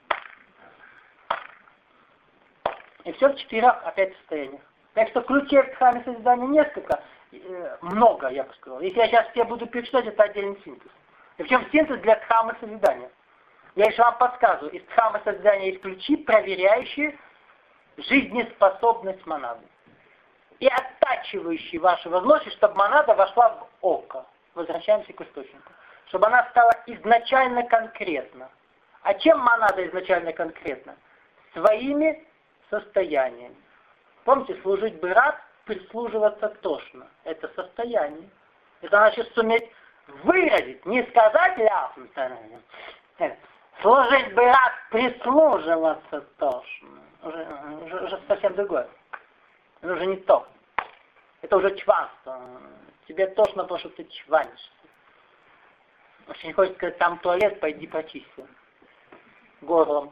И все в 4 опять состояниях. Так что ключей в Дхамме созидания несколько, много, я бы сказал. Если я сейчас все буду перечислять, это отдельный синтез. И причем синтез для Дхаммы созидания. Я еще вам подсказываю, из Дхаммы созидания есть ключи, проверяющие жизнеспособность монады. И оттачивающие ваши возможности, чтобы монада вошла в око. Возвращаемся к источнику. Чтобы она стала изначально конкретна. А чем монада изначально конкретна? Своими состояниями. Помните, служить бы рад, прислуживаться тошно. Это состояние. Это значит суметь выразить, не сказать ляпнуть. Служить бы рад, прислуживаться тошно. Уже совсем другое. Это уже не то. Это уже чванство. Тебе тошно, потому что ты чванишься. Очень хочется сказать, там туалет, пойди почисти. Горлом.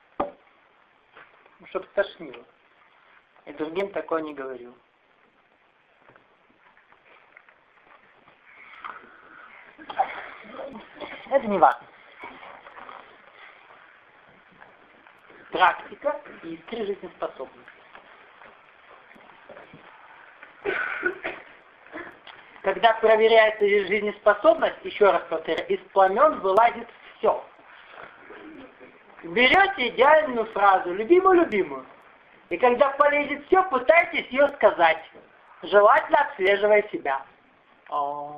Чтоб тошнило. И другим такое не говорю. Это не важно. Практика и искры жизнеспособности. Когда проверяется жизнеспособность, еще раз повторяю, из пламен вылазит все. Берете идеальную фразу, любимую-любимую, и когда полезет все, пытайтесь ее сказать, желательно отслеживая себя. В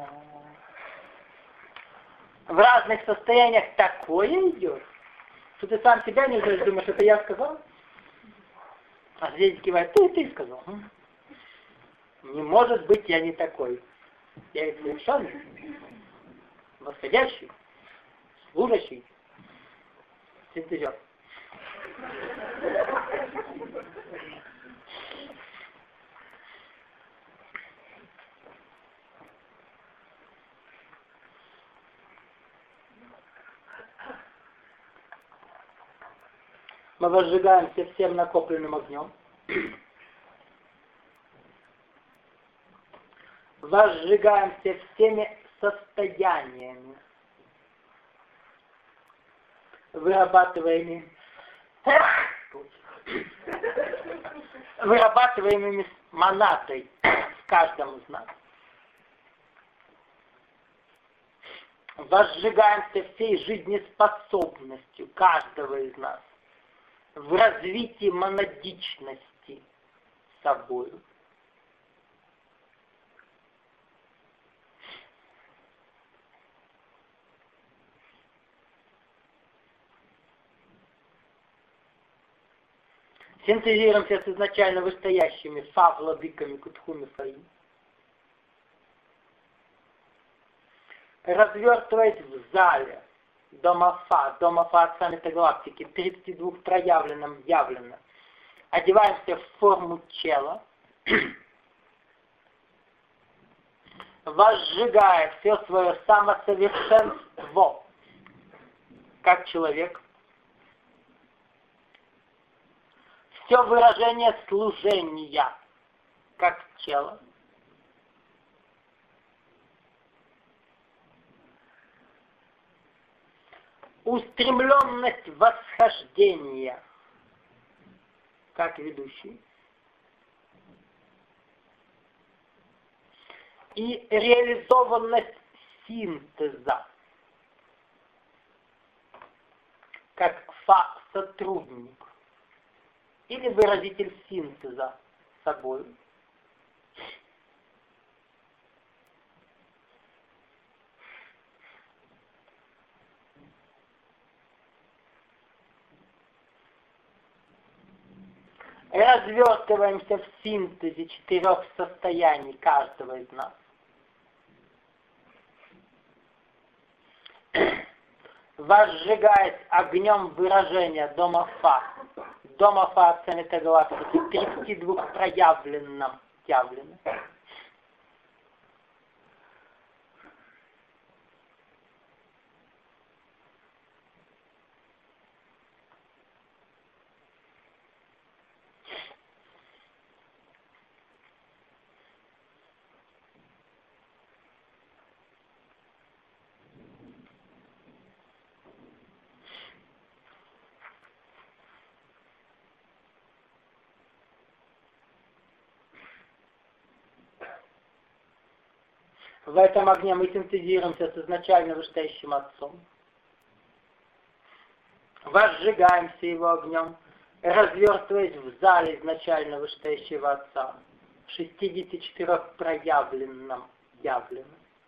разных состояниях такое идет, что ты сам себя не знаешь, думаешь, это я сказал? А здесь кивает, ты сказал. Не может быть, я не такой. Я ведь совершенный, восходящий, служащий, синтезер. Мы возжигаемся всем накопленным огнем. Возжигаемся всеми состояниями, вырабатываемыми монадой в каждом из нас. Возжигаемся всей жизнеспособностью каждого из нас в развитии монадичности собою. Синтезируемся с изначально вышестоящими фа-владыками Кутхуми Фаи. Развертываясь в зале дома Отца Метагалактики, 32 проявленном явлено, одеваемся в форму тела, возжигая все свое самосовершенство, как человек, все выражение служения, как тело, устремленность восхождения, как ведущий, и реализованность синтеза, как сотрудник или выразитель синтеза собой. Развертываемся в синтезе 4 состояний каждого из нас. Возжигаясь огнем выражения дома Фа Отца Метагалактики, 32 проявленном явлено. В этом огне мы синтезируемся с изначально вышестоящим Отцом. Возжигаемся его огнем, развертываясь в зале изначально вышестоящего Отца, 64 проявленном явлено.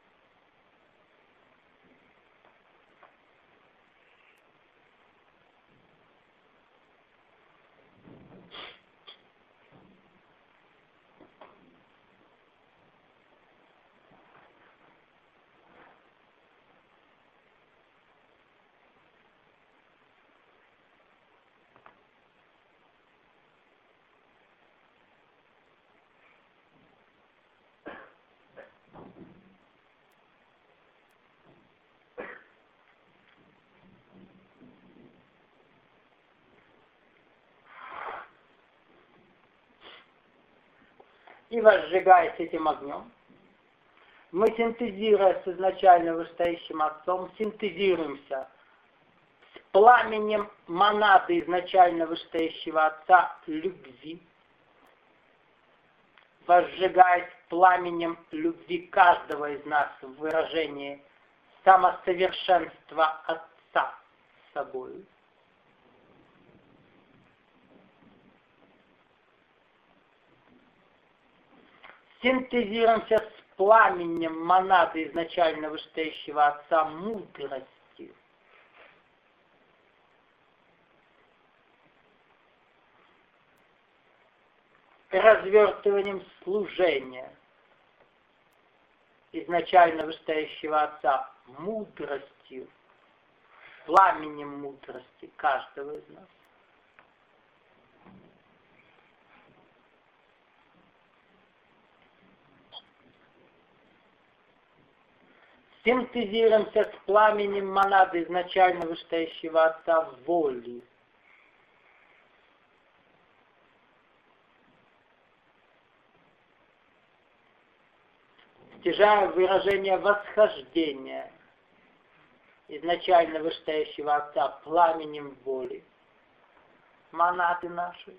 И возжигаясь этим огнем, мы, синтезируя с изначально вышестоящим Отцом, синтезируемся с пламенем монады изначально вышестоящего Отца любви, возжигаясь пламенем любви каждого из нас в выражении самосовершенства Отца с собой. Синтезируемся с пламенем монады изначально вышестоящего Отца мудрости, развертыванием служения изначально вышестоящего Отца мудростью, пламенем мудрости каждого из нас. Синтезируемся с пламенем монады изначально вышестоящего Отца воли, стяжая выражение восхождения изначально вышестоящего Отца пламенем воли, монады наши.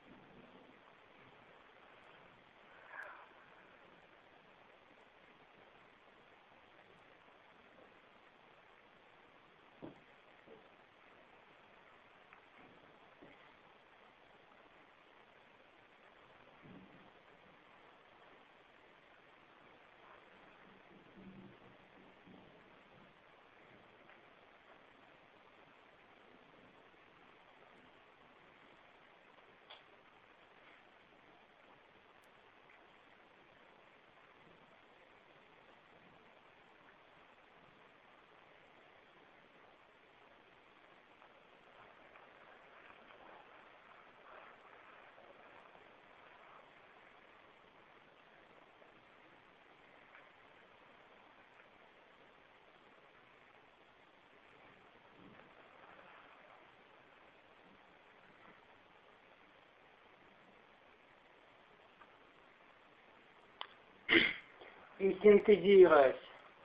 И синтезируясь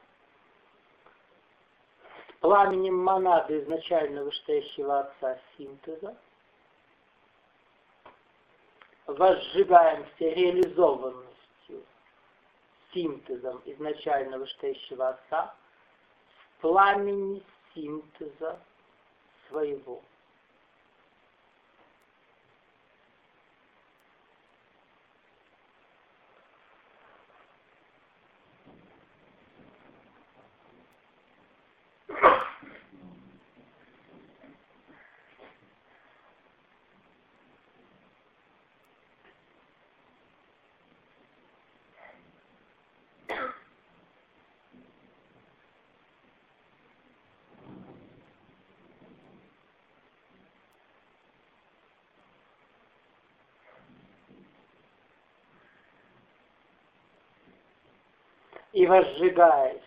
с пламенем монады изначально вышестоящего Отца синтеза, возжигаемся реализованностью синтезом изначально вышестоящего Отца в пламени синтеза своего. И возжигаясь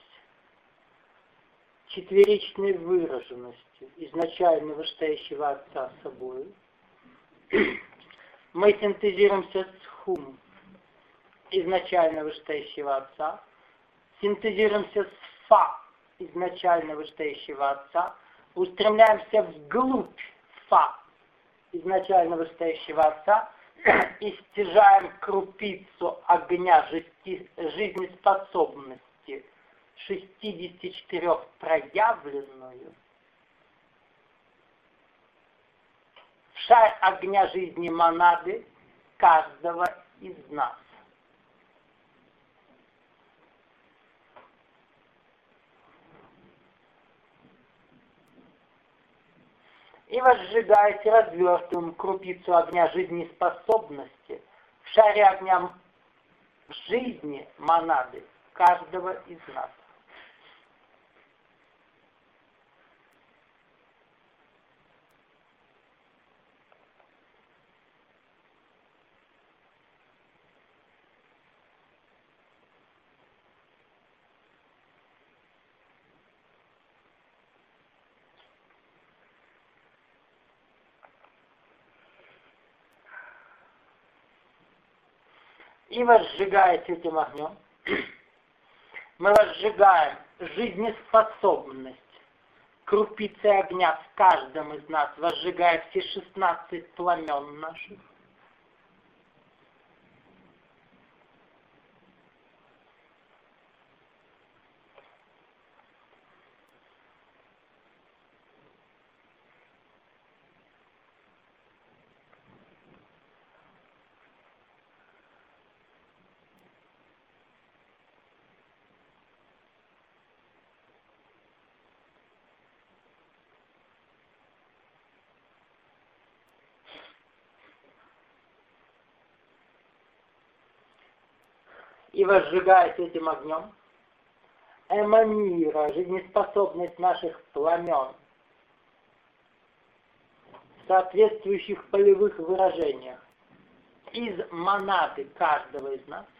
четверичной выраженностью изначально вышестоящего Отца собою, мы синтезируемся с хум изначально вышестоящего Отца, синтезируемся с фа изначально вышестоящего Отца, устремляемся вглубь фа изначально вышестоящего Отца, и стяжаем крупицу огня жизнеспособности 64 проявленную в шар огня жизни монады каждого из нас. И возжигаете развертываем крупицу огня жизнеспособности в шаре огня жизни монады каждого из нас. И возжигаете этим огнем, мы возжигаем жизнеспособность крупицы огня в каждом из нас, возжигая все 16 пламен наших. И возжигаете этим огнем, эманируя жизнеспособность наших пламен в соответствующих полевых выражениях из монады каждого из нас,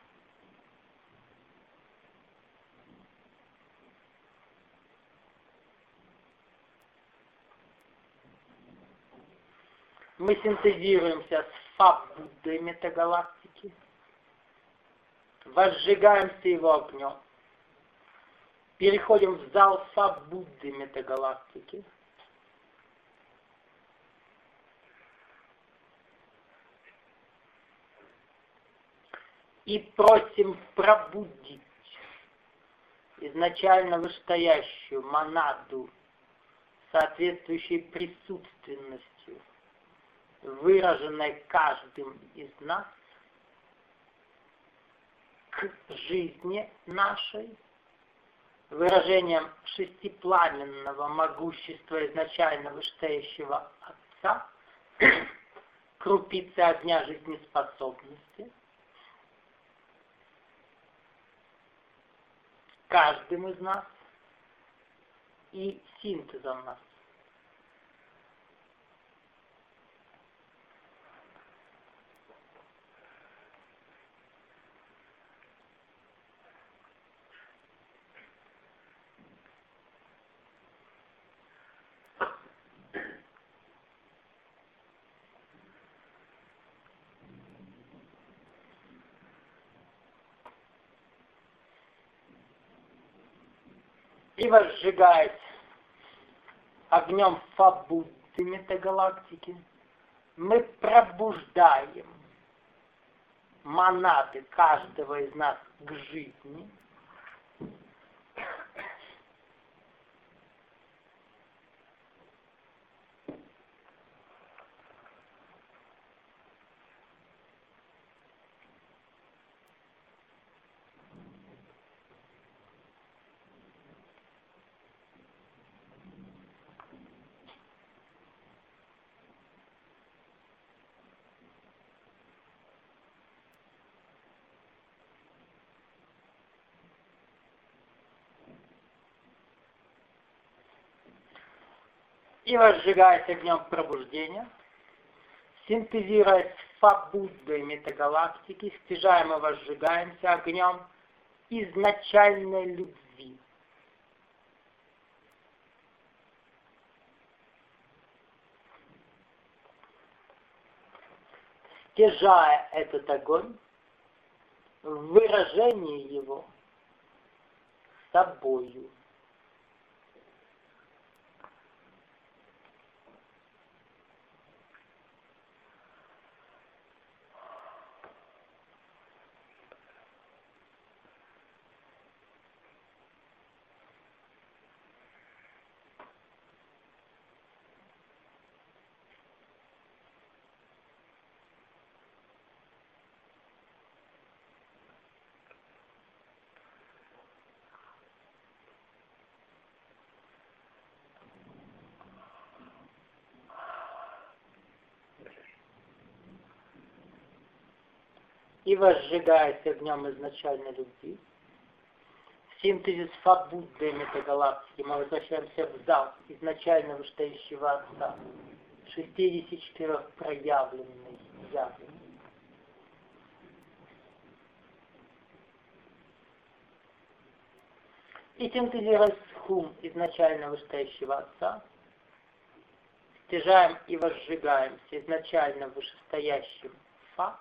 мы синтезируемся с фаб-Буддой метагалактики, возжигаемся его огнем Переходим в зал Фа-Будды метагалактики. И просим пробудить изначально вышестоящую монаду, соответствующей присутственностью, выраженной каждым из нас, к жизни нашей, выражением шестипламенного могущества изначально вышестоящего Отца, крупицы огня жизнеспособности, каждым из нас и синтезом нас. И возжигать огнем Фа-Будды метагалактики, мы пробуждаем монады каждого из нас к жизни, и возжигаясь огнем пробуждения, синтезируясь с Фа-Буддой метагалактики, стяжаем и возжигаемся огнем изначальной любви. Стяжая этот огонь, в выражении его собою. И возжигаясь огнем изначальной любви, в синтезе с Фа-Буддой метагалактики мы возвращаемся в зал изначально вышестоящего Отца, 64 проявленной явленной. И синтезируя с Хум изначально вышестоящего Отца, стяжаем и возжигаемся изначально вышестоящим Фа,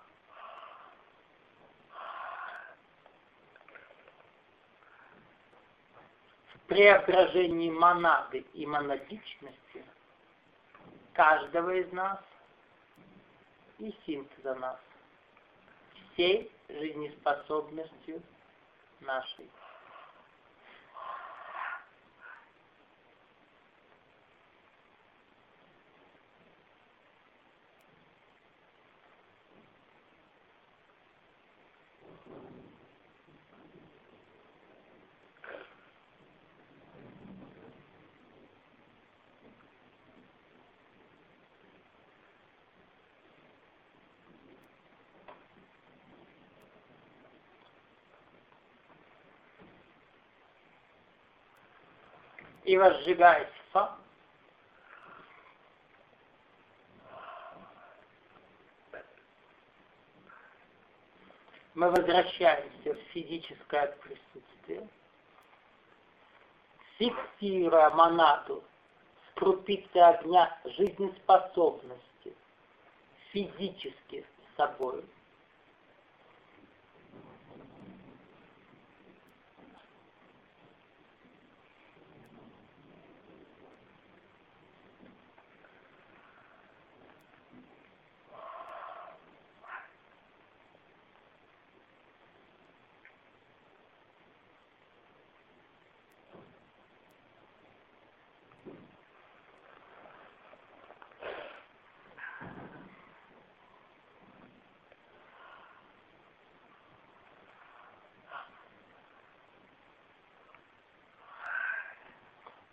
преображении монады и монадичности каждого из нас и синтеза нас, всей жизнеспособностью нашей. И возжигаясь Фа, мы возвращаемся в физическое присутствие, фиксируя монаду с крупицей огня жизнеспособности физически с собой.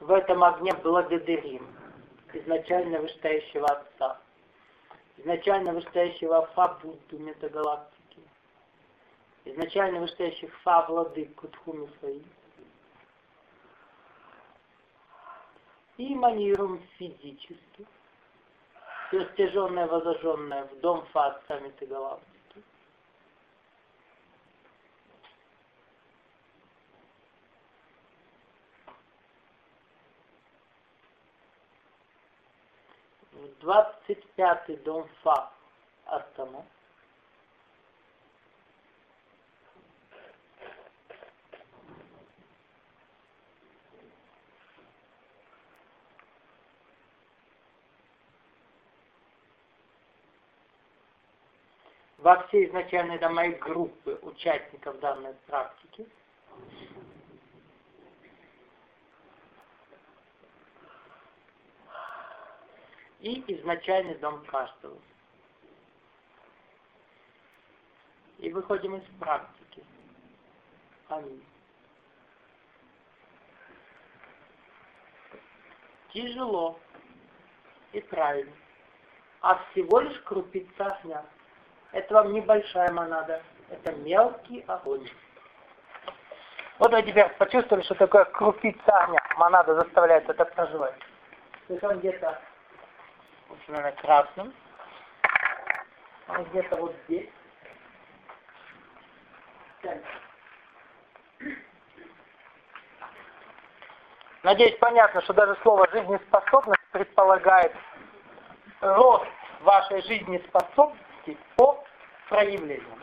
в этом огне благодарим изначально вышестоящего Отца, изначально вышестоящего Фа Будду метагалактики, изначально вышестоящих Фа Владыку Тхуми свои. И эманируем физически, все стяженное, возожженное в дом Фа Отца метагалактики. В 25-й дом Фа Астана. Во все изначальные дома и группы участников данной практики и изначальный дом каждого. И выходим из практики. Аминь. Тяжело и правильно. А всего лишь крупица огня. Это вам небольшая монада. Это мелкий огонь. Вот вы теперь почувствовали, что такое крупица огня. Монада заставляет это проживать. То есть он где-то, наверное, красным. Он где-то вот здесь. Надеюсь, понятно, что даже слово «жизнеспособность» предполагает рост вашей жизнеспособности по проявлению.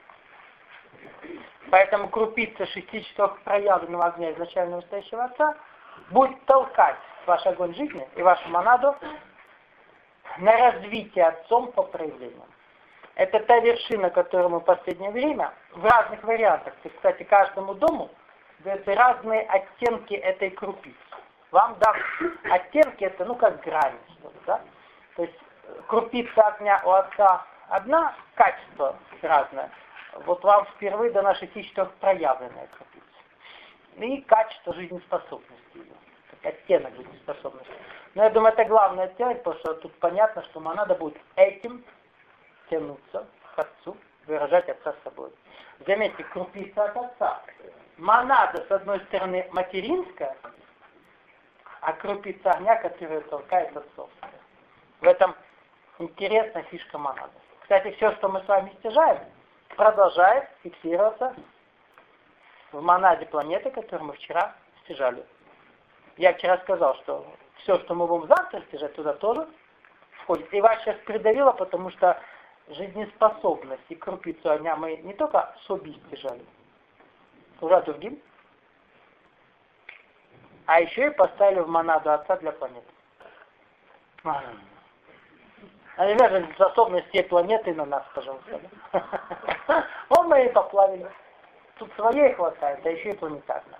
Поэтому крупица 64 проявленного огня изначального настоящего Отца будет толкать ваш огонь жизни и вашу монаду на развитие Отцом по проявлениям. Это та вершина, которую мы в последнее время в разных вариантах. И, кстати, каждому дому дают разные оттенки этой крупицы. Вам дам оттенки, это как грани, что ли, да? То есть крупица огня у Отца одна, качество разное. Вот вам впервые дана 64 проявленная крупица. И качество жизнеспособности ее. Оттенок жизнеспособности. Но я думаю, это главный оттенок, потому что тут понятно, что монада будет этим тянуться к Отцу, выражать Отца с собой. Заметьте, крупица от Отца. Монада, с одной стороны, материнская, а крупица огня, которая толкает отцовская. В этом интересная фишка монады. Кстати, все, что мы с вами стяжаем, продолжает фиксироваться в монаде планеты, которую мы вчера стяжали. Я вчера сказал, что все, что мы будем завтра стяжать, туда тоже входит. И вас сейчас придавило, потому что жизнеспособность и крупицу огня мы не только соби стяжали, уже другим, а еще и поставили в монаду Отца для планеты. А не же способность всей планеты на нас, пожалуйста. Вон мы и поплавили. Тут своей хватает, а еще и планетарно.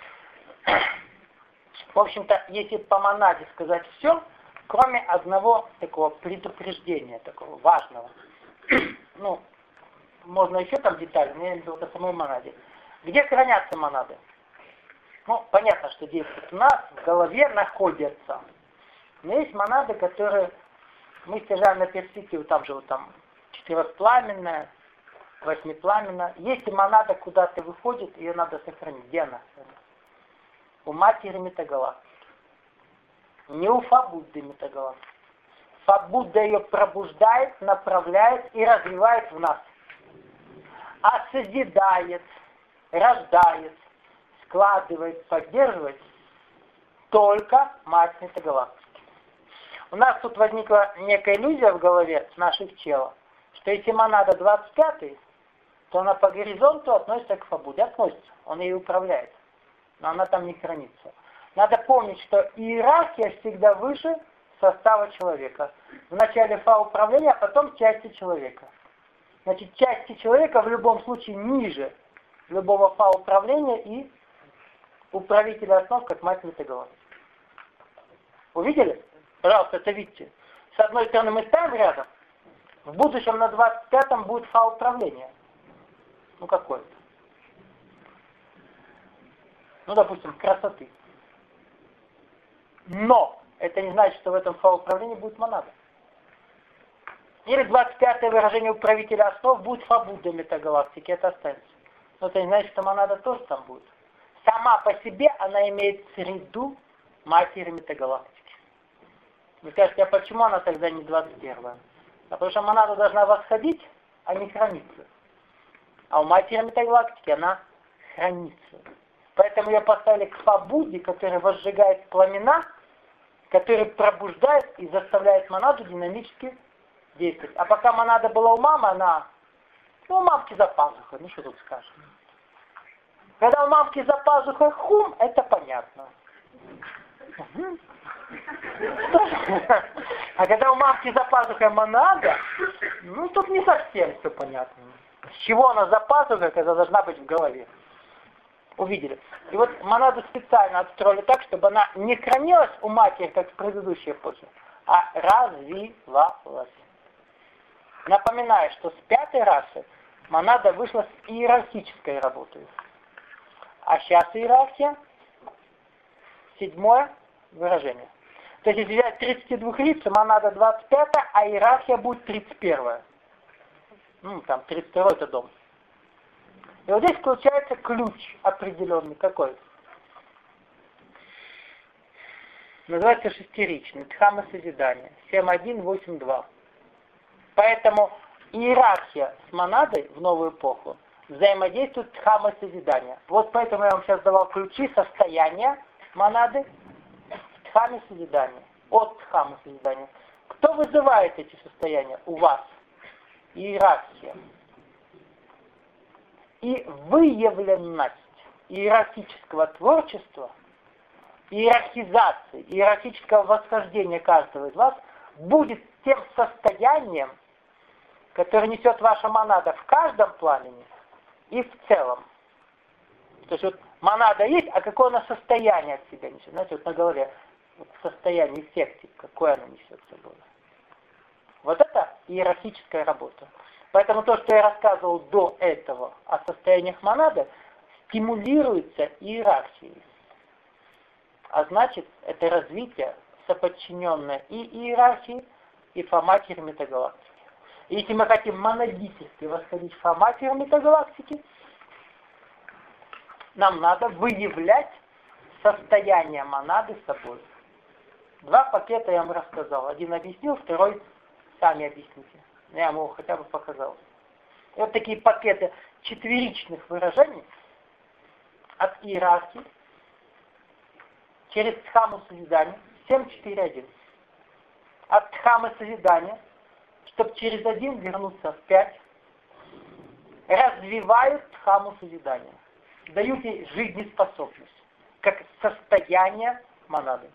В общем-то, если по монаде сказать все, кроме одного такого предупреждения, такого важного. Можно еще там детали, но я имею в виду по самой монаде. Где хранятся монады? Понятно, что здесь у нас в голове находятся. Но есть монады, которые мы стяжаем на перспективу, там же четырехпламенная, восьмипламенная. Если монада куда-то выходит, ее надо сохранить. Где она? У матери метагалактики. Не у Фа-Будды метагалактики. Фа-Будда ее пробуждает, направляет и развивает в нас. А созидает, рождает, складывает, поддерживает только мать метагалактики. У нас тут возникла некая иллюзия в голове наших тел, что если монада 25-й, то она по горизонту относится к Фа-Будде. Относится, он ее управляет. Но она там не хранится. Надо помнить, что иерархия всегда выше состава человека. Вначале Фа управления, а потом части человека. Значит, части человека в любом случае ниже любого Фа управления и управителя основ, как мать метагалактики. Увидели? Пожалуйста, это видите. С одной стороны мы ставим рядом, в будущем на 25-м будет Фа управление. Какое-то. Допустим, красоты. Но это не значит, что в этом фа-управлении будет монада. Или 25-е выражение управителя основ будет фа-Будда метагалактики, это останется. Но это не значит, что монада тоже там будет. Сама по себе она имеет среду матери метагалактики. Вы скажете, а почему она тогда не 21-я? Потому что монада должна восходить, а не храниться. А у матери метагалактики она хранится. Поэтому ее поставили к фа-Будде, который возжигает пламена, который пробуждает и заставляет монаду динамически действовать. А пока монада была у мамы, она... у мамки за пазухой, ну что тут скажем. Когда у мамки за пазухой хум, это понятно. А когда у мамки за пазухой монада, ну тут не совсем все понятно. С чего она за пазухой, когда должна быть в голове? Увидели. И вот монаду специально отстроили так, чтобы она не хранилась у матери, как в предыдущей эпохе, а развивалась. Напоминаю, что с 5-й расы монада вышла с иерархической работой. А сейчас иерархия, 7-е выражение. То есть если взять 32 лиц, монада 25-я, а иерархия будет 31-я. Ну, там 32-й это дом. И вот здесь получается ключ определенный. Какой? Называется шестеричный. Дхамма созидания. 7.1.8.2. Поэтому иерархия с монадой в новую эпоху взаимодействует с дхаммой созидания. Вот поэтому я вам сейчас давал ключи состояния монады в дхамме созидания. От дхаммы созидания. Кто вызывает эти состояния у вас? Иерархия. И выявленность иерархического творчества, иерархизации, иерархического восхождения каждого из вас будет тем состоянием, которое несет ваша монада в каждом пламени и в целом. То есть вот монада есть, а какое она состояние от себя несет? Знаете, вот на голове вот состояние эффектив, какое оно несет с собой. Вот это иерархическая работа. Поэтому то, что я рассказывал до этого о состояниях монады, стимулируется иерархией. А значит, это развитие соподчиненное и иерархии, и фа-матери метагалактики. И если мы хотим монадически восходить в фа-матери метагалактики, нам надо выявлять состояние монады собой. 2 пакета я вам рассказал. Один объяснил, второй сами объясните. Я ему хотя бы показал. И вот такие пакеты четверичных выражений от иерархии через дхамму созидания 7.4.1. От дхаммы созидания, чтобы через 1 вернуться в 5, развивают дхамму созидания. Дают ей жизнеспособность, как состояние монады.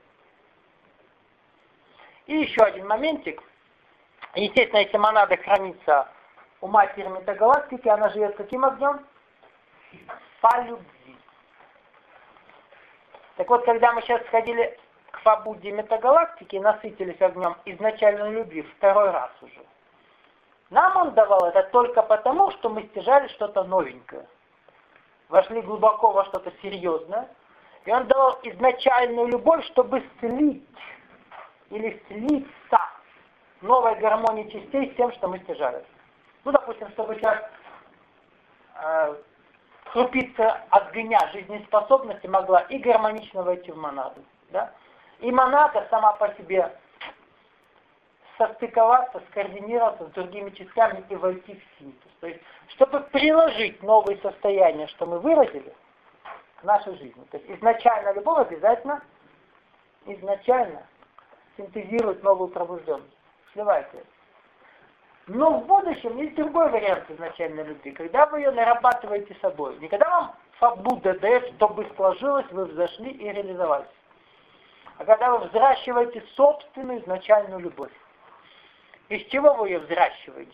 И еще один моментик. Естественно, если монада хранится у матери метагалактики, она живет каким огнем? По любви. Так вот, когда мы сейчас сходили к фа-Будде метагалактики и насытились огнем изначальной любви 2-й раз уже, нам он давал это только потому, что мы стяжали что-то новенькое. Вошли глубоко во что-то серьезное, и он давал изначальную любовь, чтобы слить или слиться новой гармонии частей с тем, что мы стяжали. Ну, допустим, чтобы сейчас крупица огня жизнеспособности могла и гармонично войти в монаду. Да? И монада сама по себе состыковаться, скоординироваться с другими частями и войти в синтез. То есть, чтобы приложить новые состояния, что мы выразили, к нашей жизни. То есть изначально любовь обязательно изначально синтезирует новую пробужденность. Сливайте. Но в будущем есть другой вариант изначальной любви, когда вы ее нарабатываете собой. Не когда вам фа-Будда дает, чтобы сложилось, вы взошли и реализовались. А когда вы взращиваете собственную изначальную любовь. Из чего вы ее взращиваете?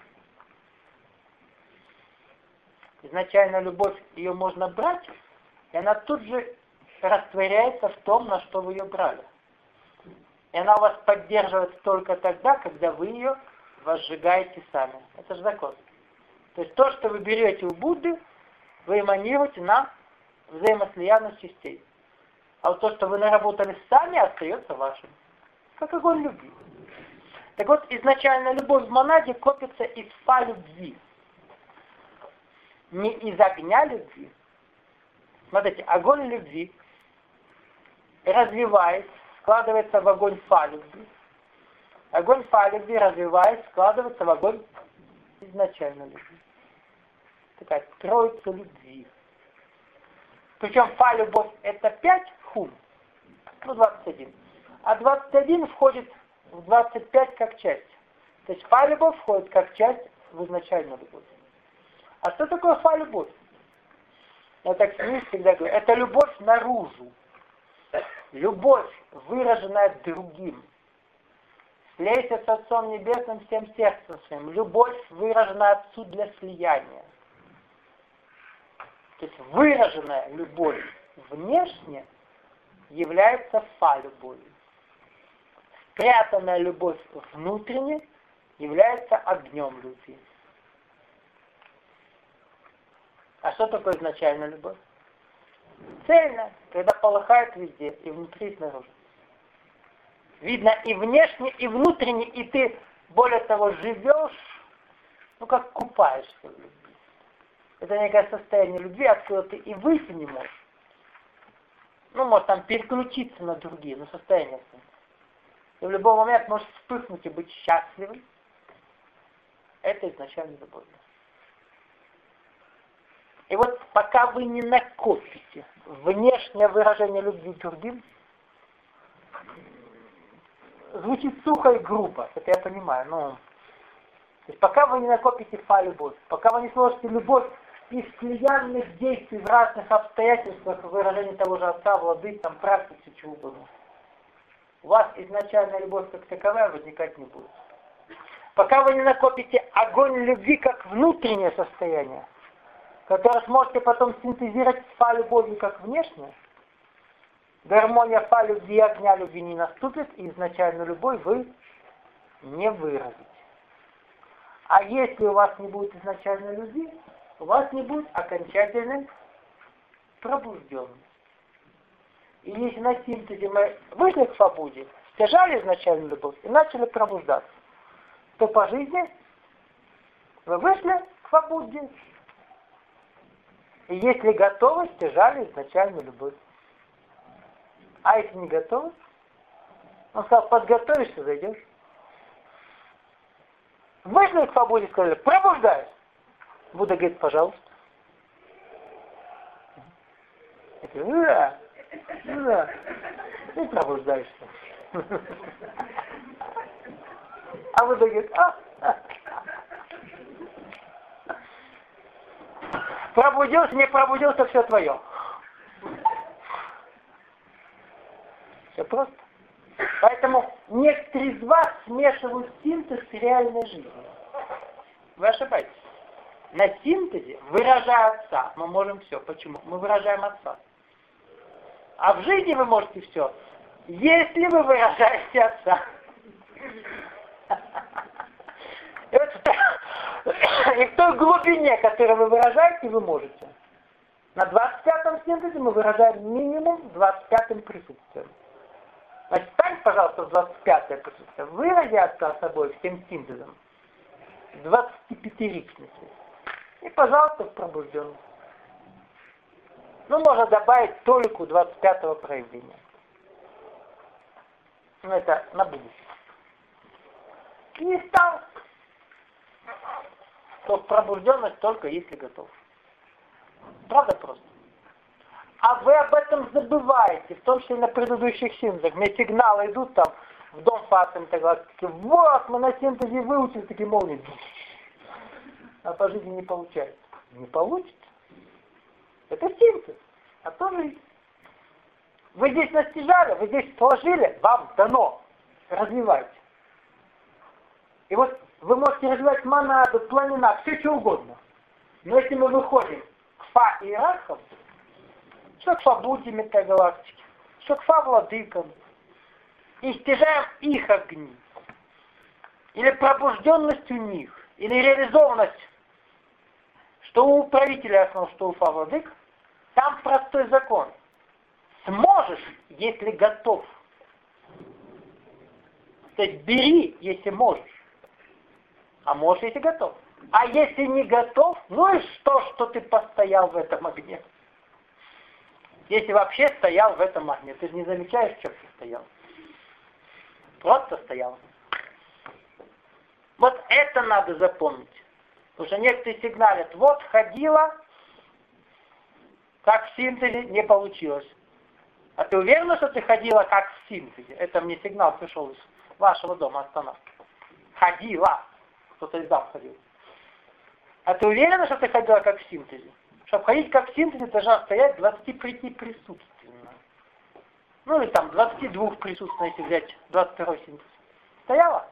Изначальная любовь, ее можно брать, и она тут же растворяется в том, на что вы ее брали. И она вас поддерживает только тогда, когда вы ее возжигаете сами. Это же закон. То есть то, что вы берете у Будды, вы эманируете на взаимослиянность частей. А вот то, что вы наработали сами, остается вашим. Как огонь любви. Так вот, изначально любовь в монаде копится из фа любви. Не из огня любви. Смотрите, огонь любви, развиваясь, складывается в огонь фа любви. Огонь фа любви, развиваясь, складывается в огонь изначальной любви. Такая троица любви. Причем фа любовь это 5 хум, 21. А 21 входит в 25 как часть. То есть фа любовь входит как часть в изначальную любовь. А что такое фа любовь? Я так всегда говорю, это любовь наружу. Любовь, выраженная другим. Слейся с Отцом Небесным всем сердцем своим. Любовь, выраженная Отцу для слияния. То есть выраженная любовь внешне является фа-любовью. Спрятанная любовь внутренне является огнем любви. А что такое изначальная любовь? Цельная, когда полыхает везде, и внутри, и снаружи. Видно и внешне, и внутренне, и ты, более того, живешь, как купаешься в любви. Это некое состояние любви, откуда ты и выйти не можешь. Может там переключиться на другие, но состояние это. И в любой момент можешь вспыхнуть и быть счастливым. Это изначально любовь. И вот пока вы не накопите внешнее выражение любви к другим, звучит сухо и грубо, это я понимаю, то есть пока вы не накопите фа-любовь, пока вы не сложите любовь из слиянных действий в разных обстоятельствах, выражение того же отца, владык, практики, чего угодно, у вас изначальная любовь как таковая возникать не будет. Пока вы не накопите огонь любви как внутреннее состояние, которое сможете потом синтезировать с фа-любовью как внешнее, гармония фа-любви и огня любви не наступит, и изначальную любовь вы не выразите. А если у вас не будет изначальной любви, у вас не будет окончательной пробужденности. И если на синтезе мы вышли к свободе, стяжали изначальную любовь и начали пробуждаться, то по жизни вы вышли к свободе. И если готовы, стяжали изначальную любовь. А если не готовы, он сказал, подготовишься, зайдешь. Вышли к свободе, сказали, пробуждаюсь. Будда говорит, пожалуйста. Я говорю, да. И пробуждаешься. А Будда говорит, пробудился, не пробудился, все твое. Все просто. Поэтому некоторые из вас смешивают синтез с реальной жизнью. Вы ошибаетесь. На синтезе, выражая Отца, мы можем все. Почему? Мы выражаем Отца. А в жизни вы можете все, если вы выражаете Отца. И в той глубине, которую вы выражаете, вы можете. На 25-м синтезе мы выражаем минимум 25-м присутствием. Значит, стань, пожалуйста, в 25-е присутствие. Вырази Отца собой всем синтезом. 25-ричности. И, пожалуйста, в пробужденность. Можно добавить толику 25-го проявления. Это на будущее. И не стал. То пробужденность только если готов. Правда просто? А вы об этом забываете, в том числе на предыдущих синтезах. Мне сигналы идут там в дом фасом, вот, мы на синтезе выучили такие молнии. А по жизни не получается. Не получится. Это синтез. А то жизнь. Вы здесь настижали, вы здесь сложили, вам дано. Развивайте. И вот вы можете развивать монаду, планина, все что угодно. Но если мы выходим к фа-иерархам, что к фа-будде метагалактики, что к фа-владыкам, и стяжаем их огни, или пробужденность у них, или реализованность, что у правителя основ, что у фа-владык, там простой закон. Сможешь, если готов. То есть бери, если можешь. А можешь, если готов. А если не готов, ну и что ты постоял в этом огне? Если вообще стоял в этом огне, ты же не замечаешь, в чем ты стоял. Просто стоял. Вот это надо запомнить. Потому что некоторые сигналят, вот ходила, как в синтезе, не получилось. А ты уверена, что ты ходила как в синтезе? Это мне сигнал пришел из вашего дома остановки. Ходила. Кто-то из дам ходил. А ты уверена, что ты ходила как в синтезе? Чтобы ходить как в синтезе, должна стоять 25 присутственно. Ну или там 22 присутственно, если взять 22 синтез. Стояла?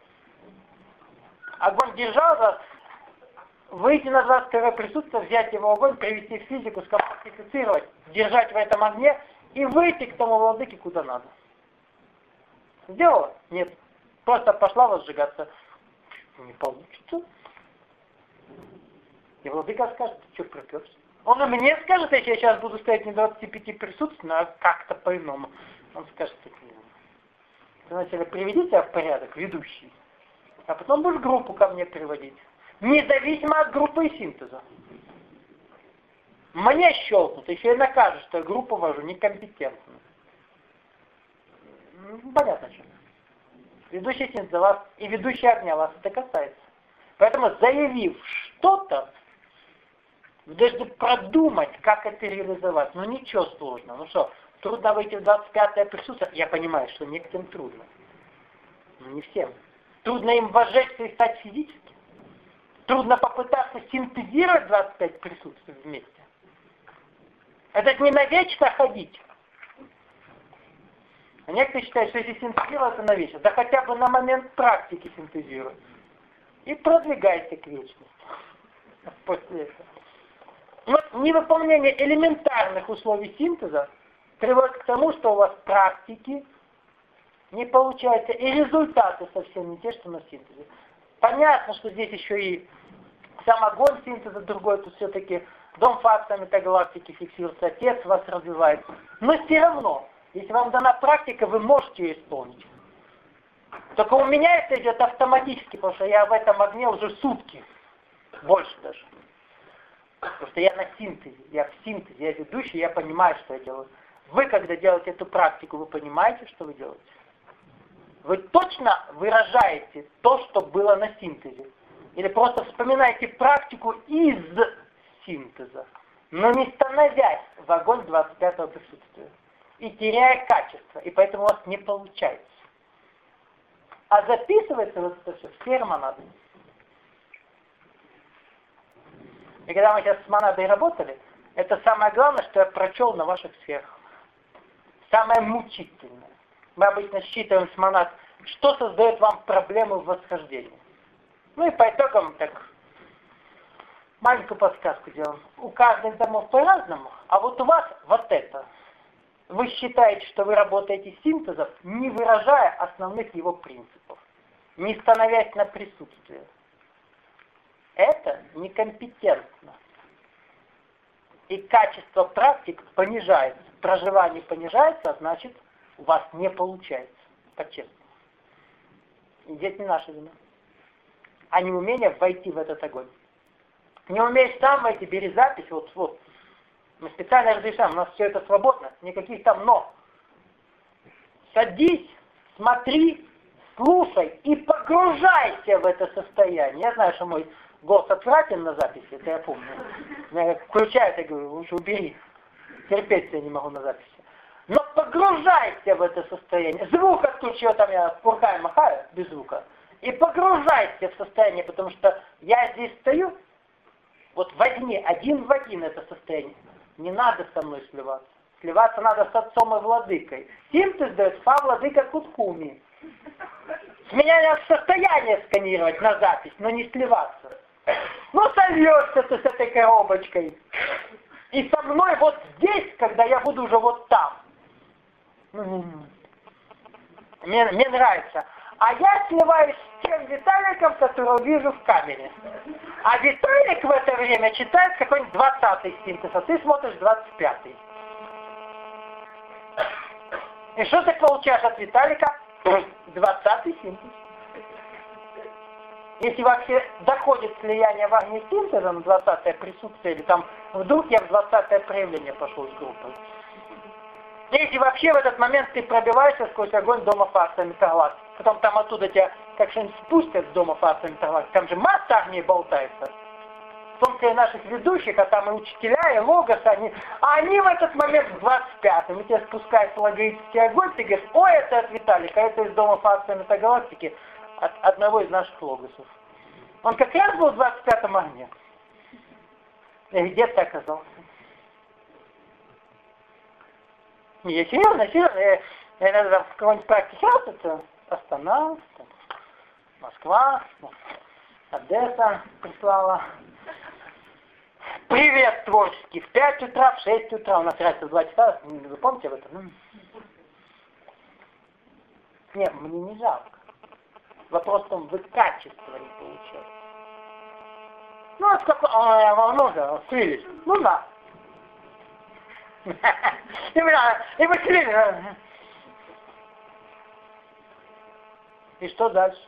Огонь держал вас, выйти на 22 присутствие, взять его огонь, привести в физику, скомплексифицировать, держать в этом огне и выйти к тому владыке, куда надо. Сделала? Нет. Просто пошла возжигаться. Не получится. И владыка скажет, ты что приперся? Он и мне скажет, если я сейчас буду стоять не 25 присутственно, а как-то по-иному. Он скажет, ты вначале приведи себя в порядок, ведущий. А потом будешь группу ко мне приводить. Независимо от группы и синтеза. Мне щелкнут, еще и накажут, что я группу вожу некомпетентную. Понятно, что. Ведущий синтеза вас и ведущий огня вас это касается. Поэтому, заявив что-то, вы должны продумать, как это реализовать. Ну ничего сложного. Ну что, трудно выйти в 25-е присутствие? Я понимаю, что некоторым трудно. Но не всем. Трудно им вожжаться и стать физически. Трудно попытаться синтезировать 25 присутствий вместе. Это не навечно ходить. А некоторые считают, что если синтезировать, это навечно. Да хотя бы на момент практики синтезируй. И продвигайся к вечности. После этого. Вот невыполнение элементарных условий синтеза приводит к тому, что у вас практики не получается, и результаты совсем не те, что на синтезе. Понятно, что здесь еще и сам огонь синтеза другой, тут все-таки дом факта метагалактики фиксируется, отец вас развивает. Но все равно, если вам дана практика, вы можете ее исполнить. Только у меня это идет автоматически, потому что я в этом огне уже сутки, больше даже. Потому что я на синтезе, я в синтезе, я ведущий, я понимаю, что я делаю. Вы, когда делаете эту практику, вы понимаете, что вы делаете? Вы точно выражаете то, что было на синтезе. Или просто вспоминаете практику из синтеза, но не становясь в огонь 25-го присутствия. И теряя качество, и поэтому у вас не получается. А записывается вот это все в сфере монады. И когда мы сейчас с монадой работали, это самое главное, что я прочел на ваших сферах. Самое мучительное. Мы обычно считываем с монад, что создает вам проблемы в восхождении. Ну и по итогам так маленькую подсказку делаем. У каждого из домов по-разному, а вот у вас вот это. Вы считаете, что вы работаете с синтезом, не выражая основных его принципов, не становясь на присутствие. Это некомпетентно. И качество практик понижается. Проживание понижается, а значит, у вас не получается. По-честному. И здесь не наша вина. А не умение войти в этот огонь. Не умеешь сам войти, бери запись, вот. Мы специально разрешаем, у нас все это свободно, никаких там «но». Садись, смотри, слушай и погружайся в это состояние. Я знаю, что мой голос отвратен на записи, это я помню. Меня включают, я говорю, лучше убери. Терпеть я не могу на записи. Но погружайся в это состояние. Звук отключил, там я руками махаю, без звука. И погружайся в состояние, потому что я здесь стою, вот в огне, один в один это состояние. Не надо со мной сливаться. Сливаться надо с отцом и владыкой. Синтез дает фа владыка Куткуми. С меня надо состояние сканировать на запись, но не сливаться. Ну сольешься ты с этой коробочкой. И со мной вот здесь, когда я буду уже вот там. Мне нравится. А я сливаюсь с тем Виталиком, которого вижу в камере. А Виталик в это время читает какой-нибудь 20-й синтез, а ты смотришь 25-й. И что ты получаешь от Виталика? 20-й синтез. Если вообще доходит слияние в огне синтезом, 20-е присутствие, или там вдруг я в 20-е проявление пошел с группой. Если вообще в этот момент ты пробиваешься сквозь огонь дома фаса метагалактики, потом там оттуда тебя как что-нибудь спустят с дома фаса метагалактики, там же масса огней болтается. В том числе и наших ведущих, а там и учителя, и логос, они в этот момент в 25-м, и тебе спускается логический огонь, ты говоришь, ой, это от Виталика, это из дома фаса метагалактики, от одного из наших логосов. Он как раз был в 25-м огне. И где ты оказался? Я серьезно. Я иногда в какой-нибудь практике это Астана, Москва, Одесса прислала. Привет творческий. В 5 утра, в 6 утра. У нас разница в 2 часа. Вы помните об этом? Нет, мне не жалко. Вопрос в том, вы качество не получаете. Ну, вот какой... я волнуюсь, слились. Ну, да. И вы слились. И что дальше?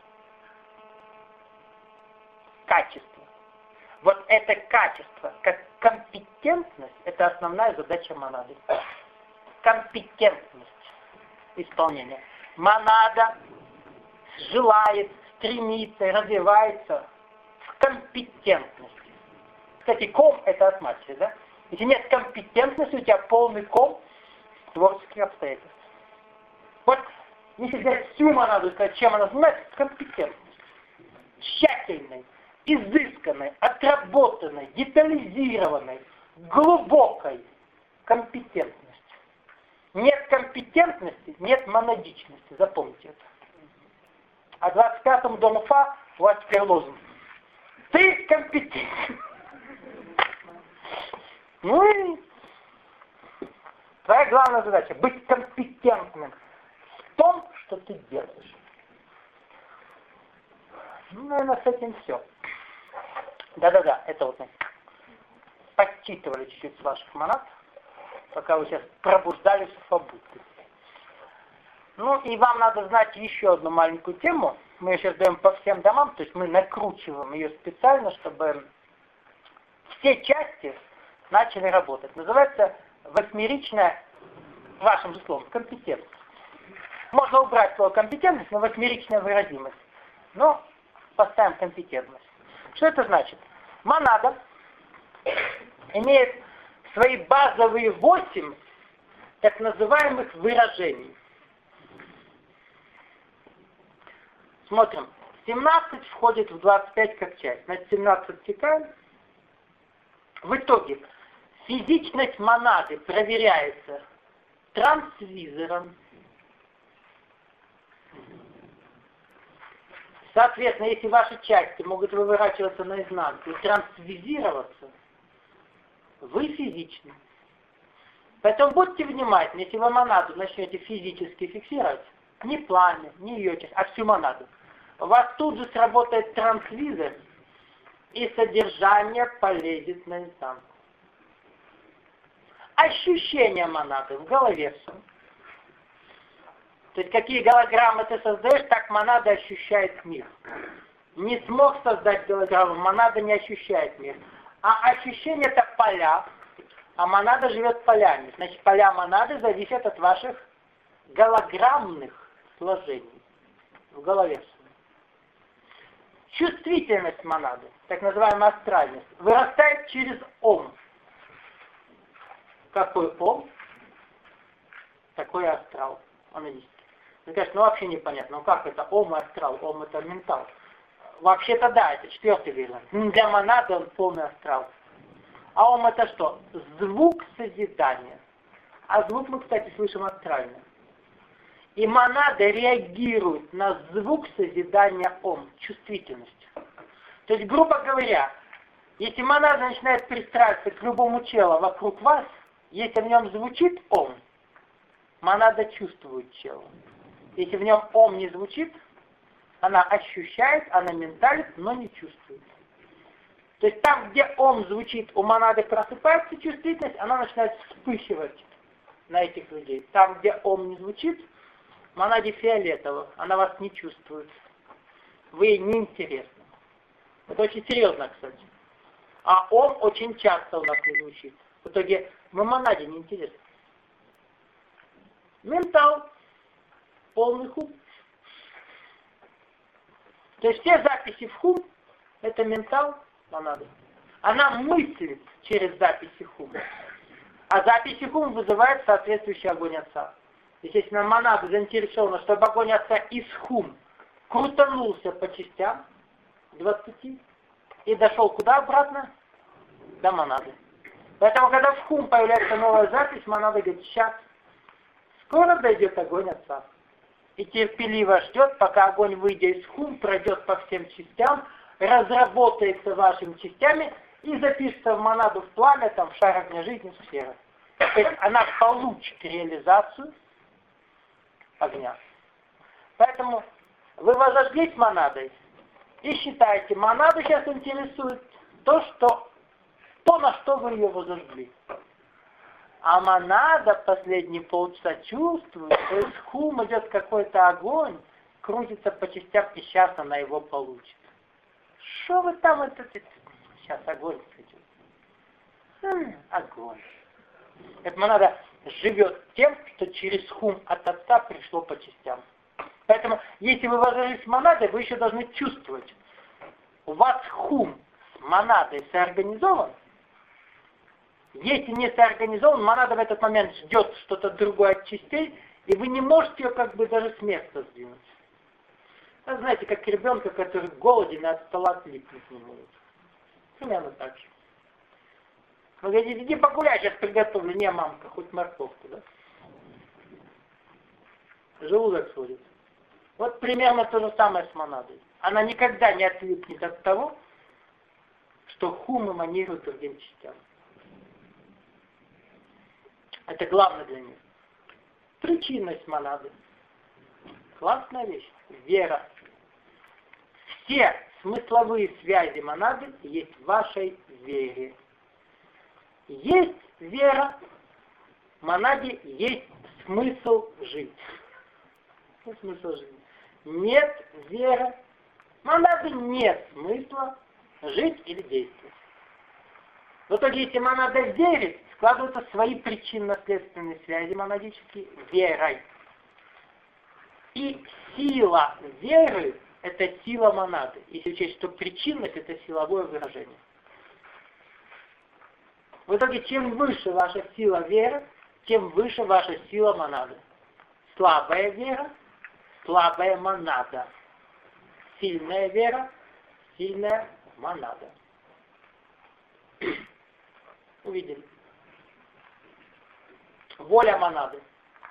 Качество. Вот это качество, как компетентность, это основная задача монады. Компетентность исполнения. Монада желает, стремится, развивается в компетентности. Кстати, ком это от матери, да? Если нет компетентности, у тебя полный ком творческих обстоятельств. Вот, если взять всю монаду и сказать, чем она занимается, компетентность. Тщательной, изысканной, отработанной, детализированной, глубокой компетентности. Нет компетентности, нет монадичности. Запомните это. А 25-му дому Фа у вас теперь лозунг. Ты компетентен. Ну и твоя главная задача быть компетентным в том, что ты делаешь. Ну, наверное, с этим все. Да-да-да, это вот мы подчитывали чуть-чуть с ваших монад, пока вы сейчас пробуждались в побудке. Ну и вам надо знать еще одну маленькую тему. Мы ее сейчас даем по всем домам, то есть мы накручиваем ее специально, чтобы все части начали работать. Называется восьмеричная, вашим же словом, компетентность. Можно убрать слово компетентность, но восьмеричная выразимость. Но поставим компетентность. Что это значит? Монада имеет свои базовые 8 так называемых выражений. Смотрим. 17 входит в 25 как часть. Значит, 17 отсекаем. В итоге физичность монады проверяется трансвизором. Соответственно, если ваши части могут выворачиваться наизнанку и трансвизироваться, вы физичны. Поэтому будьте внимательны, если вы монаду начнете физически фиксировать, не пламя, не ее часть, а всю монаду, у вас тут же сработает трансвизор, и содержание полезет наизнанку. Ощущение монады в голове все. То есть какие голограммы ты создаешь, так монада ощущает мир. Не смог создать голограмму, монада не ощущает мир. А ощущение это поля, а монада живет полями. Значит, поля монады зависят от ваших голограммных сложений в голове. Чувствительность монады, так называемая астральность, вырастает через ом. Какой ом? Такой астрал. Он и есть. Вы скажете, ну вообще непонятно, ну как это ом и астрал? Ом это ментал. Вообще-то да, это 4-й вариант. Для монады он полный астрал. А ом это что? Звук созидания. А звук мы, кстати, слышим астрально. И монада реагирует на звук созидания ом, чувствительностью. То есть, грубо говоря, если монада начинает пристраиваться к любому телу вокруг вас, если в нем звучит ом, монада чувствует тело. Если в нем ом не звучит, она ощущает, она менталит, но не чувствует. То есть там, где ом звучит, у монады просыпается чувствительность, она начинает вспыхивать на этих людей. Там, где ом не звучит, монаде фиолетово, она вас не чувствует. Вы ей не интересны. Это очень серьезно, кстати. А ом очень часто у нас не звучит. В итоге мы монаде не интересны. Ментал. Полный хум. То есть все записи в хум — это ментал монады. Она мыслит через записи хум. А записи хум вызывает соответствующий огонь отца. Естественно, монада заинтересована, чтобы огонь отца из хум крутанулся по частям 20 и дошел куда обратно? До монады. Поэтому, когда в хум появляется новая запись, монада говорит: сейчас, скоро дойдет огонь отца. И терпеливо ждет, пока огонь, выйдя из хум, пройдет по всем частям, разработается вашими частями и запишется в монаду, в пламя, там, в шар огня жизни, в сферы. То есть она получит реализацию огня. Поэтому вы возожглись монадой и считаете, монаду сейчас интересует то, на что вы ее возожгли. А монада последние полчаса чувствует, что из хум идет какой-то огонь, крутится по частям, и сейчас она его получит. Что вы там это? Сейчас огонь идет. Огонь. Эта монада живет тем, что через хум от отца пришло по частям. Поэтому, если вы возложились монадой, вы еще должны чувствовать. У вас хум с монадой соорганизован. Если не соорганизован, монада в этот момент ждет что-то другое от частей, и вы не можете ее как бы даже с места сдвинуть. Вы знаете, как ребенка, который голоден, и от стола отлипнуть не может. Примерно так же. Вы говорите: иди погуляй, сейчас приготовлю. Не, мамка, хоть морковку, да? Желудок сводит. Вот примерно то же самое с монадой. Она никогда не отлипнет от того, что хум эманирует другим частям. Это главное для них. Причинность монады. Классная вещь. Вера. Все смысловые связи монады есть в вашей вере. Есть вера, в монаде есть смысл жить. Смысл жизни. Нет веры, в монаде нет смысла жить или действовать. В итоге, если монада верит, складываются свои причинно-следственные связи монадические верой. И сила веры — это сила монады. Если учесть, что причинность — это силовое выражение. В итоге, чем выше ваша сила веры, тем выше ваша сила монады. Слабая вера — слабая монада. Сильная вера — сильная монада. Увидели? Воля монады.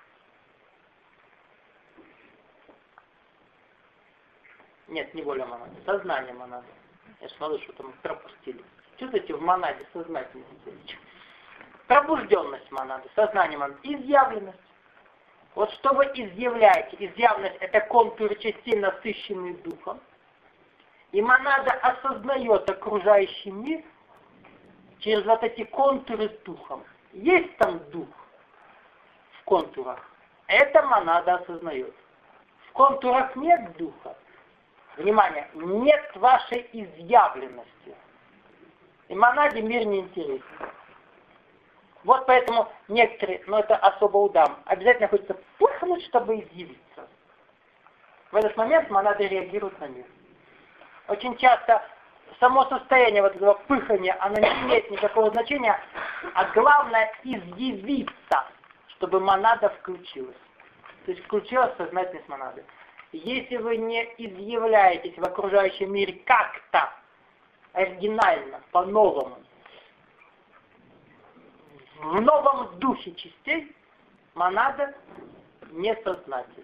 Нет, не воля монады. Сознание монады. Я смотрю, что там пропустили. Чувствуете, в монаде сознательность. Пробужденность монады, сознание монады, изъявленность. Вот что вы изъявляете? Изъявленность — это контуры частей, насыщенные духом. И монада осознает окружающий мир через вот эти контуры с духом. Есть там дух в контурах. Это монада осознает. В контурах нет духа. Внимание, нет вашей изъявленности. И монаде мир не интересен. Вот поэтому некоторые, но это особо у дам, обязательно хочется пыхнуть, чтобы изъявиться. В этот момент монады реагируют на мир. Очень часто само состояние вот этого пыхания, оно не имеет никакого значения, а главное изъявиться, чтобы монада включилась. То есть включилась сознательность монады. Если вы не изъявляетесь в окружающем мире как-то оригинально, по-новому, в новом духе частей, монада несознательна.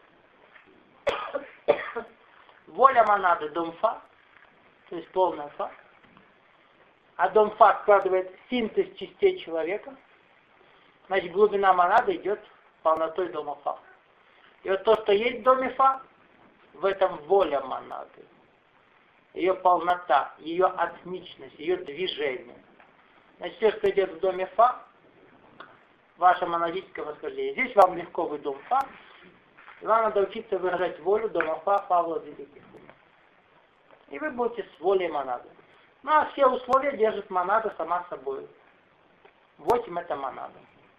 Воля монады — дом фа, то есть полная фа. А дом фа складывает синтез частей человека. Значит, глубина монады идет полнотой дома фа. И вот то, что есть в доме фа, в этом воля монады. Ее полнота, ее атмичность, ее движение. Значит, все, что идет в доме фа, ваше монадическое восхождение. Здесь вам легко, вы дом Фа, и вам надо учиться выражать волю дома Фа Павла Великих. И вы будете с волей монады. Ну а все условия держит монада сама собой. 8 это монада.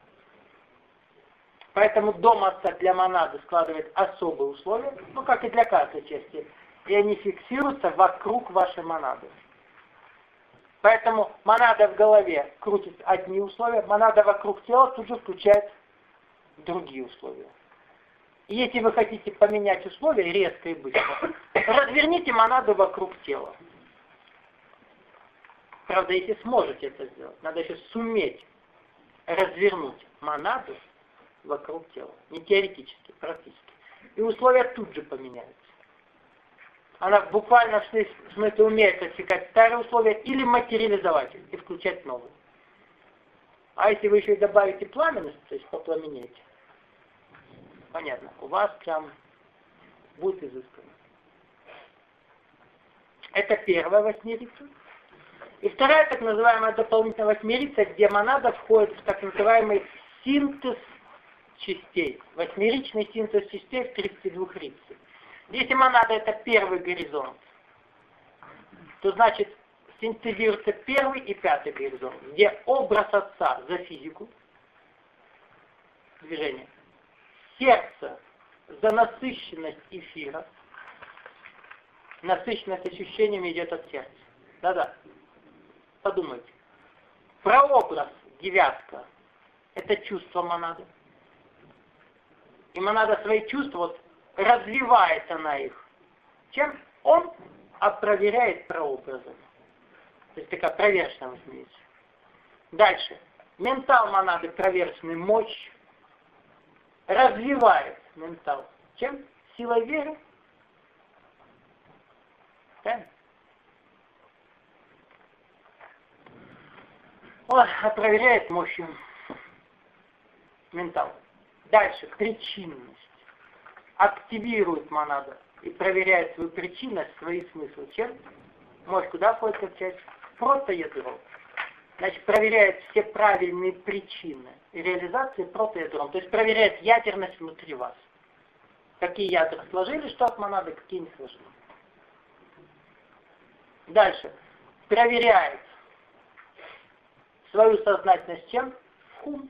Поэтому дом Отца для монады складывает особые условия, ну как и для каждой части. И они фиксируются вокруг вашей монады. Поэтому монада в голове крутит одни условия, монада вокруг тела тут же включает другие условия. И если вы хотите поменять условия резко и быстро, разверните монаду вокруг тела. Правда, если сможете это сделать, надо еще суметь развернуть монаду вокруг тела. Не теоретически, практически. И условия тут же поменяются. Она буквально в смысле умеет отсекать старые условия или материализовать их и включать новые. А если вы еще и добавите пламенность, то есть попламенеете, понятно, у вас прям будет изысканно. Это первая восьмерица. И вторая так называемая дополнительная восьмерица, где монада входит в так называемый синтез частей. Восьмеричный синтез частей в 32 рице. Если монада это первый горизонт, то значит синтезируется первый и пятый горизонт, где образ Отца за физику, движение, сердце за насыщенность эфира, насыщенность ощущениями идет от сердца. Да-да, подумайте. Прообраз, девятка, это чувство монады. И монада свои чувства, вот, развивает она их. Чем? Он проверяет прообразом. То есть такая проверочная восьмерица. Дальше. Ментал монады проверочный мощь развивает ментал. Чем? Силой веры. Да? Он проверяет мощью ментал. Дальше. Причинность. Активирует монада и проверяет свою причинность, свои смыслы. Чем? Мощь куда входит как часть? Протоядром. Значит, проверяет все правильные причины и реализации протоядром. То есть проверяет ядерность внутри вас. Какие ядра сложились, что от монады, какие не сложились. Дальше. Проверяет свою сознательность чем? Хум.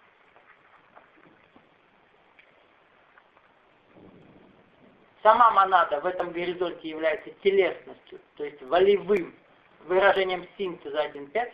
Сама монада в этом горизонте является телесностью, то есть волевым выражением синтеза 1.5.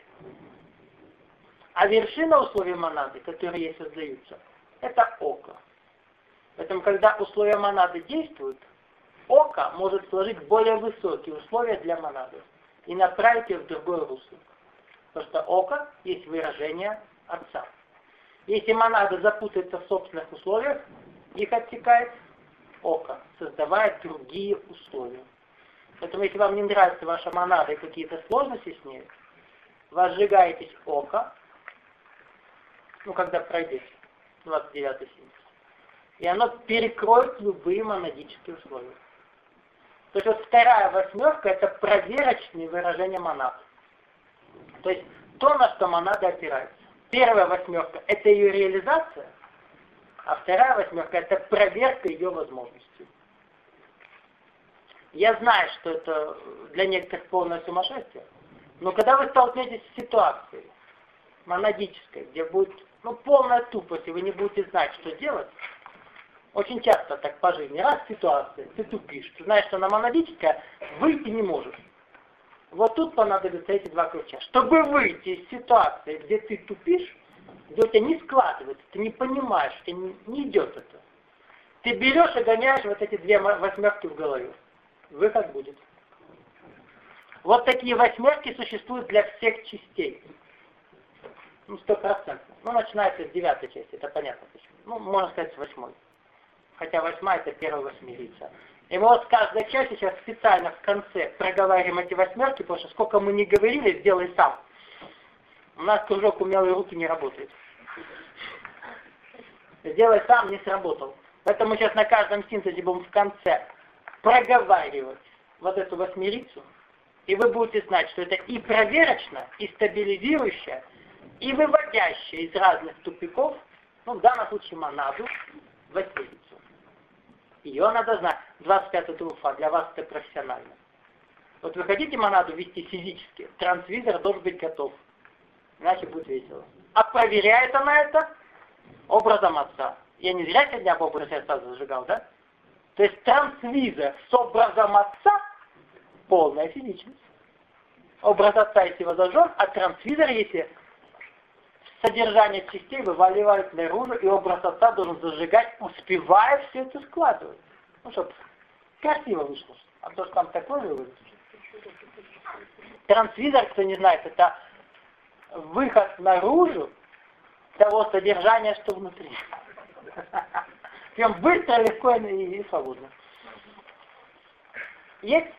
А вершина условий монады, которые ей создаются, это око. Поэтому, когда условия монады действуют, око может сложить более высокие условия для монады и направить ее в другое русло. Потому что око есть выражение Отца. Если монада запутается в собственных условиях, их отсекает око, создавая другие условия. Поэтому, если вам не нравится ваша монада и какие-то сложности с ней, вы сжигаетесь око, когда пройдете 29-й синтез, и оно перекроет любые монадические условия. То есть вот вторая восьмерка это проверочные выражения монад. То есть то, на что монада опирается. Первая восьмерка это ее реализация, а вторая восьмерка это проверка ее возможностей. Я знаю, что это для некоторых полное сумасшествие, но когда вы столкнетесь с ситуацией монадической, где будет полная тупость, и вы не будете знать, что делать, очень часто так по жизни, раз ситуация, ты тупишь, ты знаешь, что она монадическая, выйти не можешь. Вот тут понадобятся эти два ключа. Чтобы выйти из ситуации, где ты тупишь, где у тебя не складывается, ты не понимаешь, у тебя не идет это. Ты берешь и гоняешь вот эти две восьмерки в голове. Выход будет. Вот такие восьмерки существуют для всех частей. 100%. Начинается с 9-й части, это понятно почему. Можно сказать с 8-й. Хотя 8-я это первая восьмерица. И мы вот с каждой части сейчас специально в конце проговариваем эти восьмерки, потому что сколько мы не говорили, сделай сам. У нас кружок умелые руки не работает. Сделай сам не сработал. Поэтому мы сейчас на каждом синтезе будем в конце проговаривать вот эту восьмерицу, и вы будете знать, что это и проверочно, и стабилизирующее, и выводящее выводящая из разных тупиков, ну, в данном случае монаду, в оселицу. Ее надо знать. 25-й труфа, для вас это профессионально. Вот вы хотите монаду вести физически, трансвизор должен быть готов. Иначе будет весело. А проверяет она это образом отца. Я не зря сегодня об образе отца зажигал, да? То есть трансвизор с образом отца — полная физичность. Образ отца, если его зажжен, а трансвизор, если содержание частей вываливает наружу, и образ отца должен зажигать, успевая все это складывать. Ну, чтобы красиво вышло. А то, что там такое выводится. Трансвизор, кто не знает, это выход наружу того содержания, что внутри. Прям быстро, легко и свободно. Есть?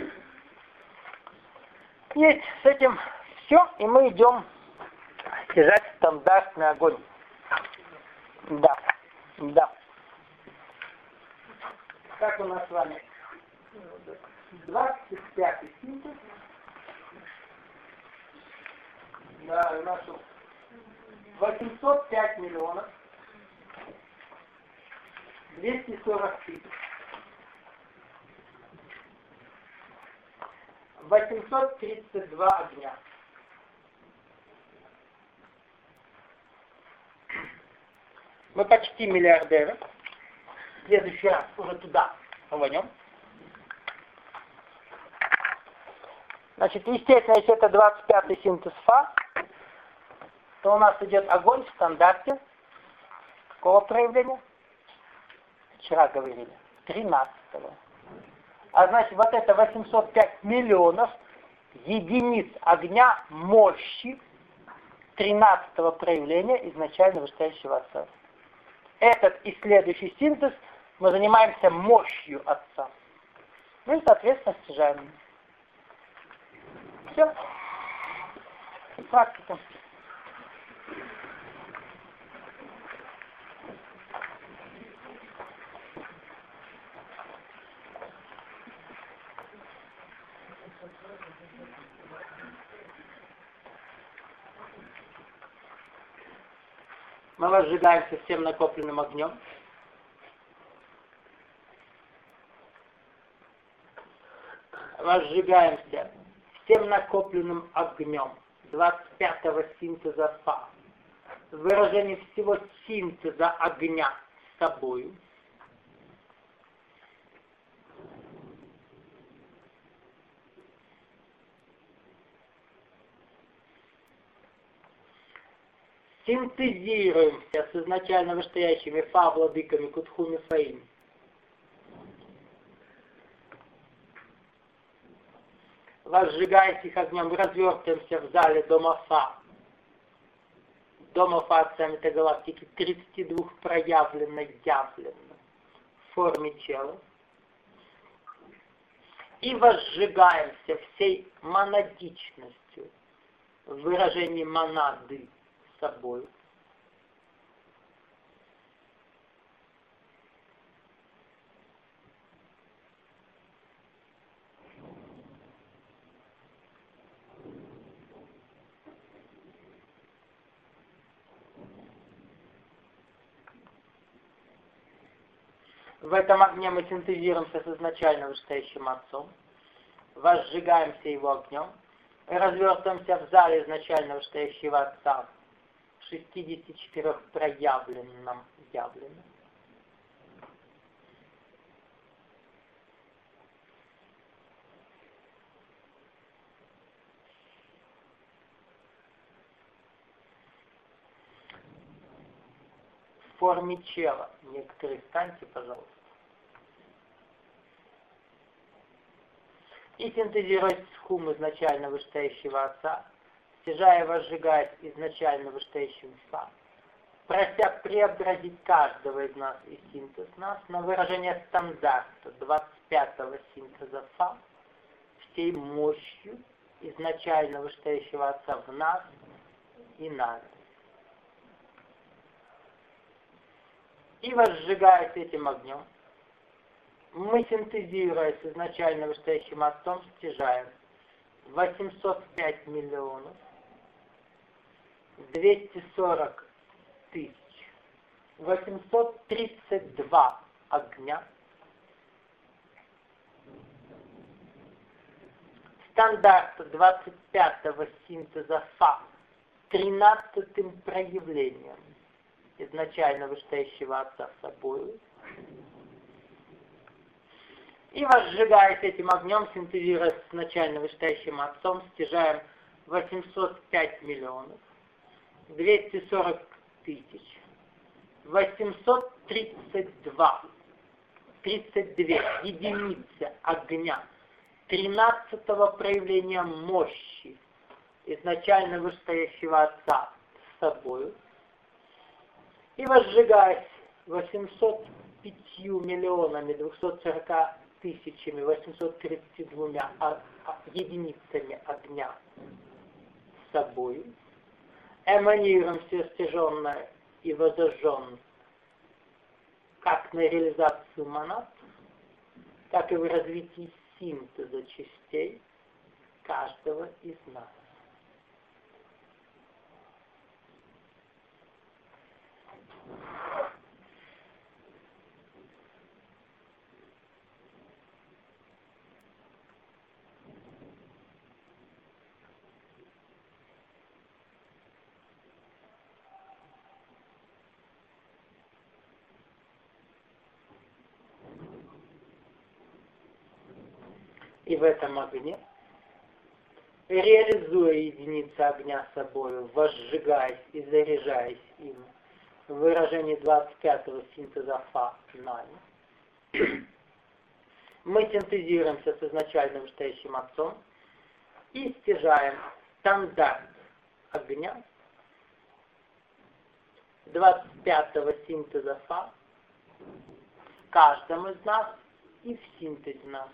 Есть. С этим все, и мы идем снижать стандартный огонь. Да. Да. Как у нас с вами? 25-й синтез. Да, у нас 805 миллионов 240 тысяч. 832 огня. Мы почти миллиардеры. В следующий раз уже туда рванем. Значит, естественно, если это 25-й синтез Фа, то у нас идет огонь в стандарте какого проявления? Вчера говорили. 13-го. А значит, вот это 805 миллионов единиц огня мощи 13-го проявления изначально вышестоящего Отца. Этот и следующий синтез мы занимаемся мощью Отца. Ну и, соответственно, снижаем. Все. Практика. Мы возжигаемся всем накопленным огнем. Возжигаемся всем накопленным огнем 25-го синтеза Фа. Выражение всего синтеза огня с собою. Синтезируемся с изначально вышестоящими Фа владыками Кутхуми Фаим. Возжигаясь их огнем, развертываемся в зале дома Фа. Дома Фа отцами этой галактики 32 проявленно явленно в форме тела. И возжигаемся всей монадичностью в выражении монады собой. В этом огне мы синтезируемся с изначально вышестоящим Отцом, возжигаемся его огнем, развертываемся в зале изначально вышестоящего Отца, 64 проявленном явленном. В форме чела. Некоторые встаньте, пожалуйста. И синтезируясь с хум изначально вышестоящего Отца, стяжая и возжигаясь изначально вышестоящим Фа, прося преобразить каждого из нас и синтез нас на выражение стандарта 25-го синтеза Фа всей мощью изначально вышестоящего Отца в нас и нас. И возжигаясь этим огнем, мы, синтезируя с изначально вышестоящим Отцом, стяжаем 805 миллионов 240 тысяч 832 огня. Стандарт 25-го синтеза Фа 13-м проявлением изначально вышестоящего Отца собою. И возжигаясь этим огнем, синтезируя с начально вышестоящим Отцом, стяжаем 805 миллионов 240 тысяч 832 единицы огня 13-го проявления мощи изначально вышестоящего Отца с собою. И возжигаясь 805 миллионами 240 тысячами 832 единицами огня с собою, эманируем все стяженное и возожженное как на реализацию монад, так и в развитии синтеза частей каждого из нас. И в этом огне, реализуя единицы огня собою, возжигаясь и заряжаясь им, в выражении 25-го синтеза Фа нами, мы синтезируемся с изначально вышестоящим Отцом и стяжаем стандарт огня 25-го синтеза Фа в каждом из нас и в синтезе нас.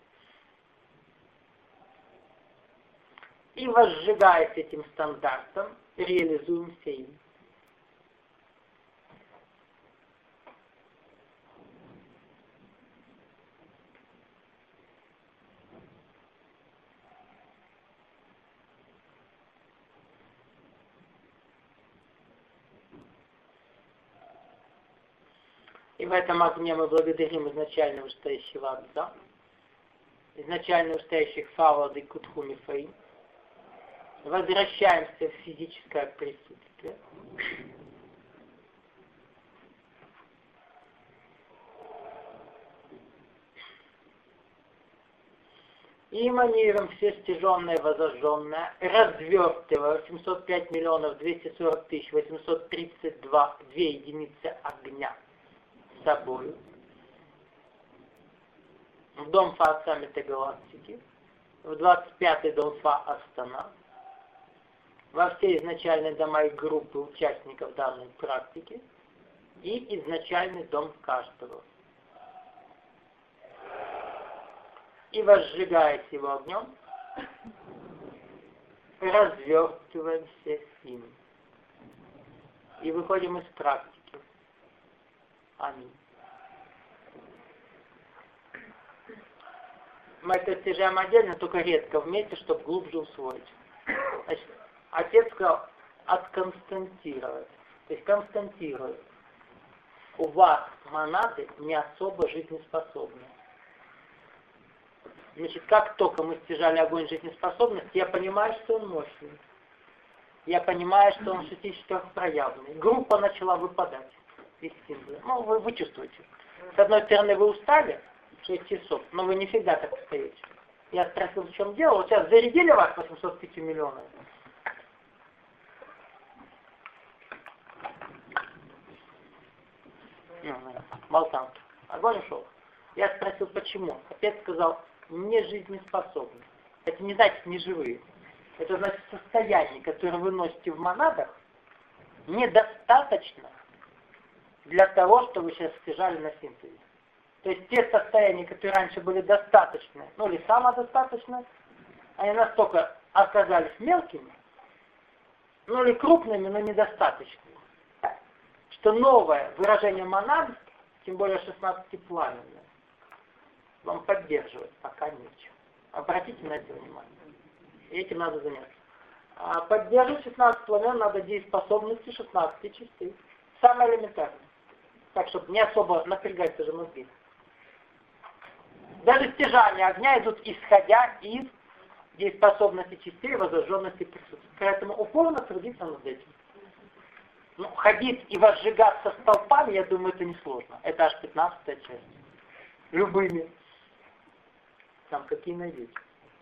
И возжигаясь этим стандартом, реализуемся им. И в этом огне мы благодарим изначально вышестоящего Отца, изначально вышестоящих Фавод и Кутхуми Фаи, возвращаемся в физическое присутствие. И эманируем все стяженное и возожженное, развертывая 805 миллионов 240 тысяч 832 единицы огня с собой в дом Фа Отца Метагалактики, в 25-й дом Фа Астана, во все изначальные дома и группы участников данной практики и изначальный дом каждого. И возжигаясь его огнем, развертываемся им. И выходим из практики. Аминь. Мы это стяжаем отдельно, только редко вместе, чтобы глубже усвоить. Значит, Отец сказал отконстантировать. То есть константирует. У вас монады не особо жизнеспособны. Значит, как только мы стяжали огонь жизнеспособности, я понимаю, что он мощный. Я понимаю, что он 64-проявленный. Группа начала выпадать из символа. Ну, вы чувствуете. С одной стороны, вы устали, 6 часов, но вы не всегда так стоите. Я спросил, в чем дело. Вот сейчас зарядили вас 805 миллионов. Болтан. Огонь ушел. Я спросил, почему. Отец сказал, не жизнеспособны. Это не значит не живые. Это значит состояние, которое вы носите в монадах, недостаточно для того, чтобы вы сейчас стяжали на синтезе. То есть те состояния, которые раньше были достаточны, ну или самодостаточны, они настолько оказались мелкими, ну или крупными, но недостаточными, что новое выражение монад, тем более 16-пламенное, вам поддерживать пока нечего. Обратите на это внимание. И этим надо заняться. А поддерживать 16 пламен надо дееспособности 16 частей. Самое элементарное. Так, чтобы не особо напрягать даже мозги. Даже стяжания огня идут исходя из дееспособности частей и возожженности присутствия. Поэтому упорно трудиться над этим. Ну, ходить и возжигаться столпами, я думаю, это несложно. Это аж 15-я часть. Любыми. Там какие найдете.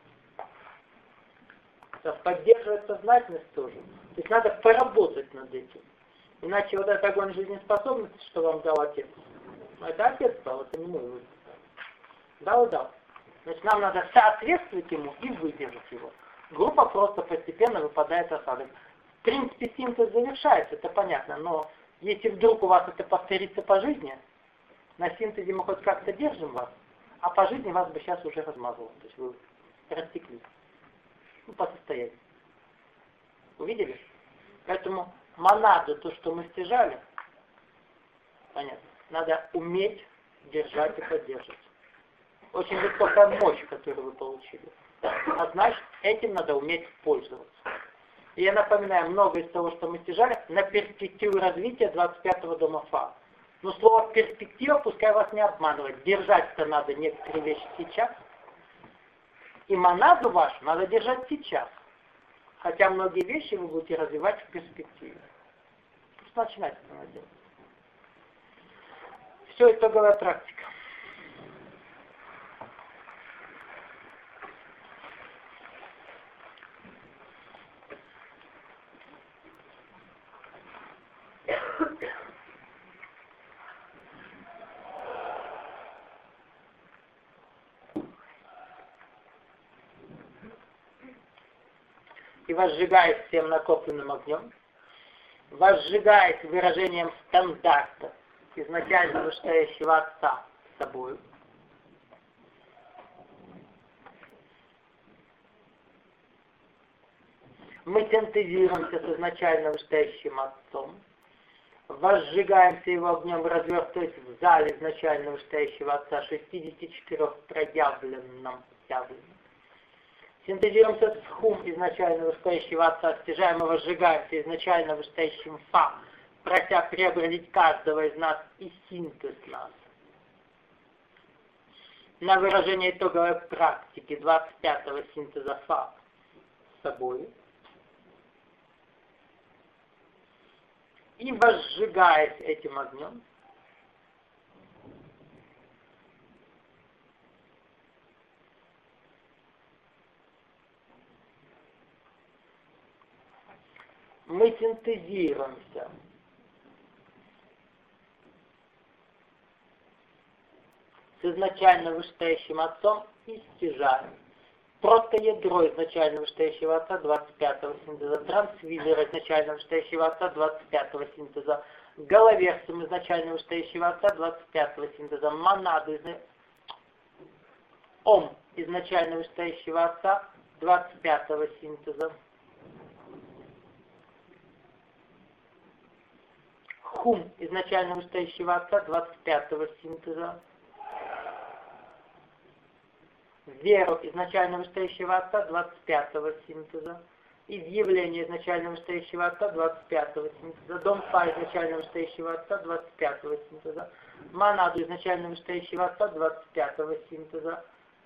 Поддерживать сознательность тоже. То есть надо поработать над этим. Иначе вот этот огонь жизнеспособности, что вам дал отец, это отец дал, это не мой выбор. Дал. Значит, нам надо соответствовать ему и выдержать его. Группа просто постепенно выпадает осадок. В принципе, синтез завершается, это понятно, но если вдруг у вас это повторится по жизни, на синтезе мы хоть как-то держим вас, а по жизни вас бы сейчас уже размазало. То есть вы растеклись. Ну, по состоянию. Увидели? Поэтому монаду, то, что мы стяжали, понятно, надо уметь держать и поддерживать. Очень высокая мощь, которую вы получили. А значит, этим надо уметь пользоваться. И я напоминаю, многое из того, что мы стяжали, на перспективу развития 25-го дома Фа. Но слово перспектива, пускай вас не обманывает. Держать-то надо некоторые вещи сейчас. И монаду вашу надо держать сейчас. Хотя многие вещи вы будете развивать в перспективе. Просто начинать это надо делать. Все итоговая практика. И возжигает всем накопленным огнем, возжигает выражением стандарта изначально вышестоящего Отца с собой. Мы синтезируемся с изначально вышестоящим Отцом, возжигаемся его огнем, развертываясь в зале изначально вышестоящего Отца 64 проявленном явленном. Синтезируемся с хум изначально вышестоящего Отца, стяжаем и возжигаемся изначально вышестоящим Фа, прося приобрелить каждого из нас и синтез нас. На выражение итоговой практики 25-го синтеза Фа с собой. И возжигаясь этим огнем, мы синтезируемся с изначально вышестоящим Отцом и стяжаем. Просто ядро изначально вышестоящего Отца 25-го синтеза, трансвизор изначально вышестоящего Отца 25-го синтеза, головерсум изначально вышестоящего Отца 25-го синтеза, монаду Ом изначально вышестоящего Отца 25-го синтеза. Хум изначально вышестоящего Отца 25-го синтеза. Веру изначально вышестоящего Отца 25-го синтеза. Изъявление изначально вышестоящего Отца 25-го синтеза. Дом Фа изначально вышестоящего Отца 25-го синтеза. Монаду изначально вышестоящего Отца 25-го синтеза.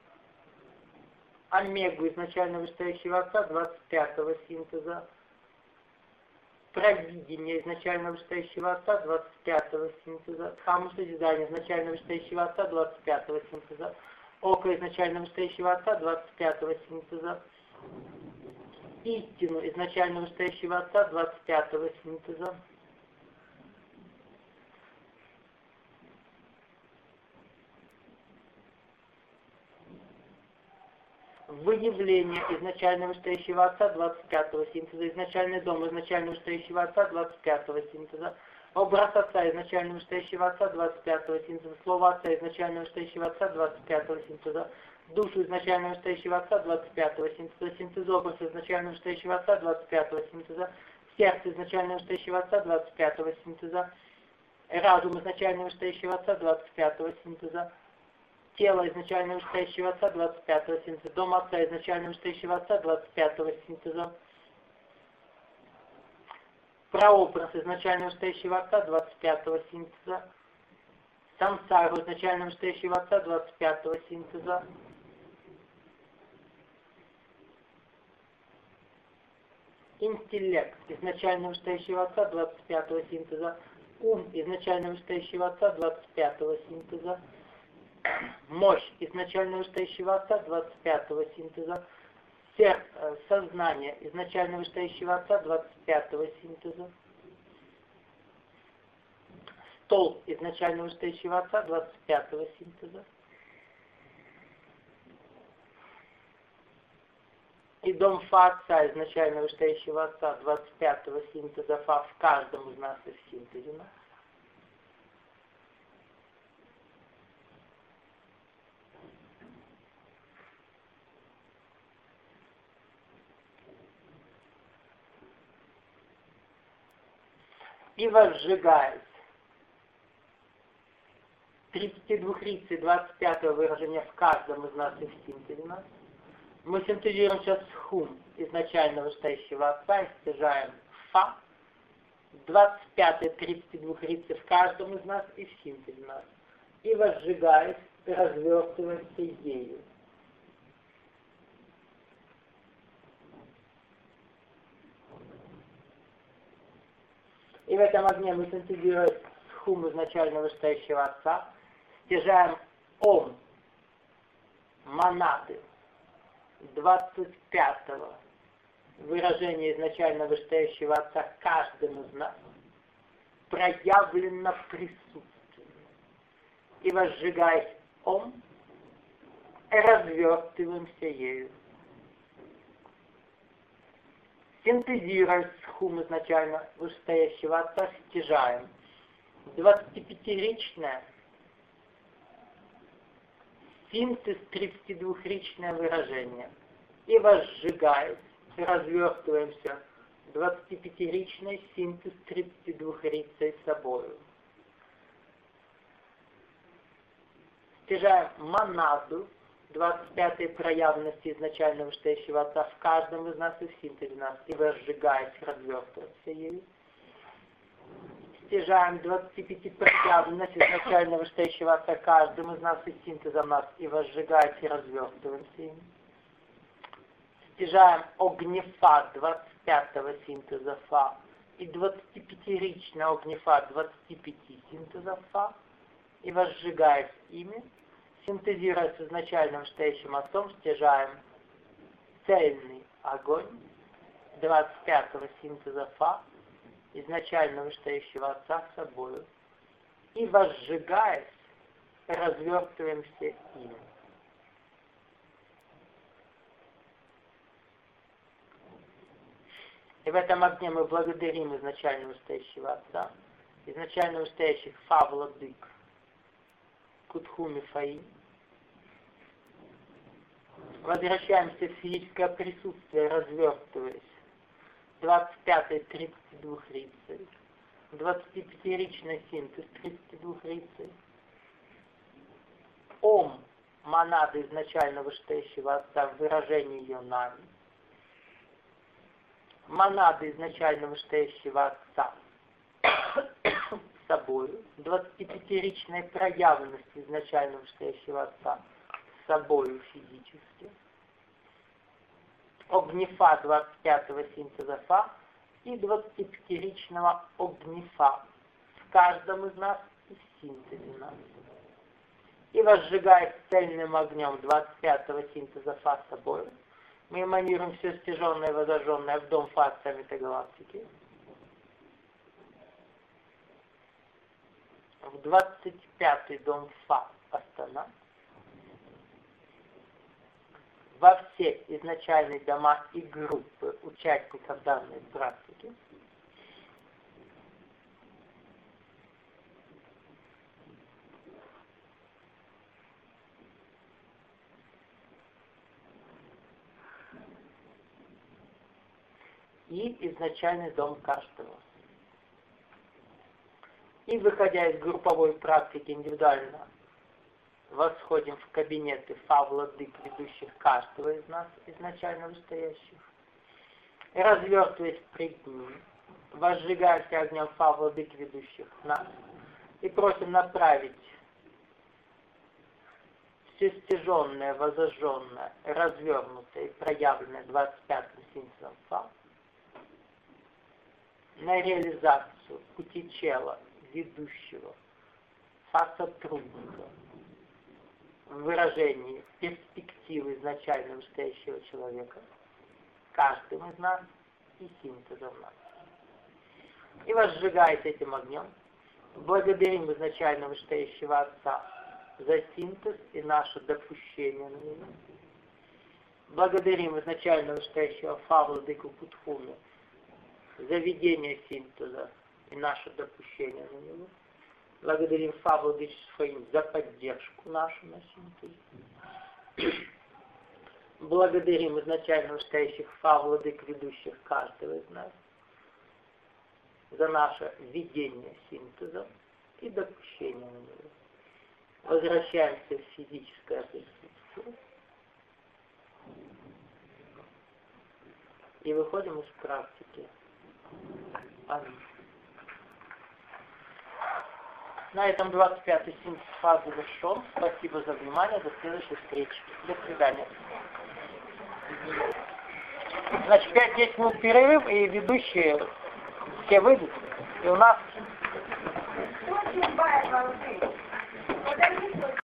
Омегу изначально вышестоящего Отца 25-го синтеза. Провидение изначально вышестоящего Отца 25-го синтеза. Дхамму созидания изначально вышестоящего Отца 25-го синтеза. Око изначально вышестоящего Отца 25-го синтеза. Истину изначально вышестоящего Отца 25-го синтеза. Выявление изначально вышестоящего Отца 25-го синтеза, изначальный дом изначально вышестоящего Отца 25-го синтеза, образ Отца изначально вышестоящего Отца 25-го синтеза, слово Отца изначально вышестоящего Отца 25-го синтеза, душу изначально вышестоящего Отца 25-го синтеза, синтезобраз изначально вышестоящего Отца 25-го синтеза, сердце изначально вышестоящего Отца 25-го синтеза, разум изначально вышестоящего Отца 25-го синтеза, тело изначально вышестоящего Отца 25-го синтеза, дом Отца изначально вышестоящего Отца 25-го синтеза, прообраз изначально вышестоящего отца 25-го синтеза, самсару изначально вышестоящего отца 25-го синтеза, интеллект изначально вышестоящего отца 25-го синтеза, ум изначально вышестоящего отца 25-го синтеза, мощь изначально вышестоящего отца 25-го синтеза, сознание изначально вышестоящего отца 25-го синтеза, стол изначально вышестоящего отца 25-го синтеза, и дом фа отца изначально вышестоящего отца 25-го синтеза фа в каждом из нас и в синтезе нас. И возжигает 32-рицей 25-го выражения в каждом из нас и в синтезе нас. Мы синтезируем сейчас хум изначально вышестоящего отца и стяжаем фа. 25-й 32-рицей в каждом из нас и в синтезе нас. И возжигает, развертываемся ею. И в этом огне мы синтезируем хум изначально вышестоящего отца, стяжаем ом, монады 25-го выражения изначально вышестоящего отца каждым из нас, проявлено присутствием. И возжигаясь ом, развертываемся ею. Синтезируя хум изначально вышестоящего отца, стяжаем 25-ричное, синтез 32-ричное выражение. И возжигаясь, развертываемся 25-ричный синтез 32-рицей собою. Стяжаем монаду 25-й проявленности изначально вышестоящего отца в каждом из нас и в синтезе нас, и возжигаясь, развертываемся ею. Стяжаем 25 проявленность изначально вышестоящего отца каждым из нас и синтезом нас, и возжигаясь, и развертываемся им. Стяжаем огнефа 25-го синтеза фа и 25-ричный огнефа 25 синтеза фа, и возжигаясь ими, синтезируя с изначальным вышестоящим отцом, стяжаем цельный огонь 25-го синтеза фа, изначально вышестоящего отца с собою, и возжигаясь, развертываемся им. И в этом огне мы благодарим изначально вышестоящего отца, изначально вышестоящих фа владык, Кутхуми Фаи. Возвращаемся в физическое присутствие, развертываясь. 25-й 32-рицей. 25-ричный синтез 32-рицей. Ом, монада изначально вышестоящего отца в выражении ее нами. Монада изначально вышестоящего отца собою, 25-ричная проявленность изначально вышестоящего отца собою физически, огнефа 25-го синтеза фа и 25-ричного огнефа в каждом из нас и в синтезе нас. И возжигая цельным огнем 25-го синтеза фа собою, мы эманируем все стяженное и возожженное в дом фа отца метагалактики. В 25-й дом фа Астана, во все изначальные дома и группы участников данной практики, и изначальный дом каждого. И, выходя из групповой практики индивидуально, восходим в кабинеты фа владык, ведущих каждого из нас, изначально вышестоящих, и развертываясь пред ним, возжигаемся огнем фа владык ведущих нас и просим направить все стяженное, возожженное, развернутое и проявленное 25-м синтезом фа на реализацию пути чела, ведущего, фа-сотрудника, в выражении перспективы изначально настоящего человека, каждым из нас и синтезом нас. И возжигает этим огнем. Благодарим изначально вышестоящего Отца за синтез и наше допущение на него. Благодарим изначально вышестоящего Фа Владыку Путхуну за ведение синтеза и наше допущение на него. Благодарим Фа Владычу Сфаим за поддержку нашу на синтезе. Благодарим изначально вышестоящих Фа Владык, ведущих каждого из нас, за наше ведение синтеза и допущение на него. Возвращаемся в физическое присутствие и выходим из практики. Аминь. На этом 25-й синтез фаз завершен. Спасибо за внимание. До следующей встречи. До свидания. Значит, 5-10 минут перерыв, и ведущие все выйдут. И у нас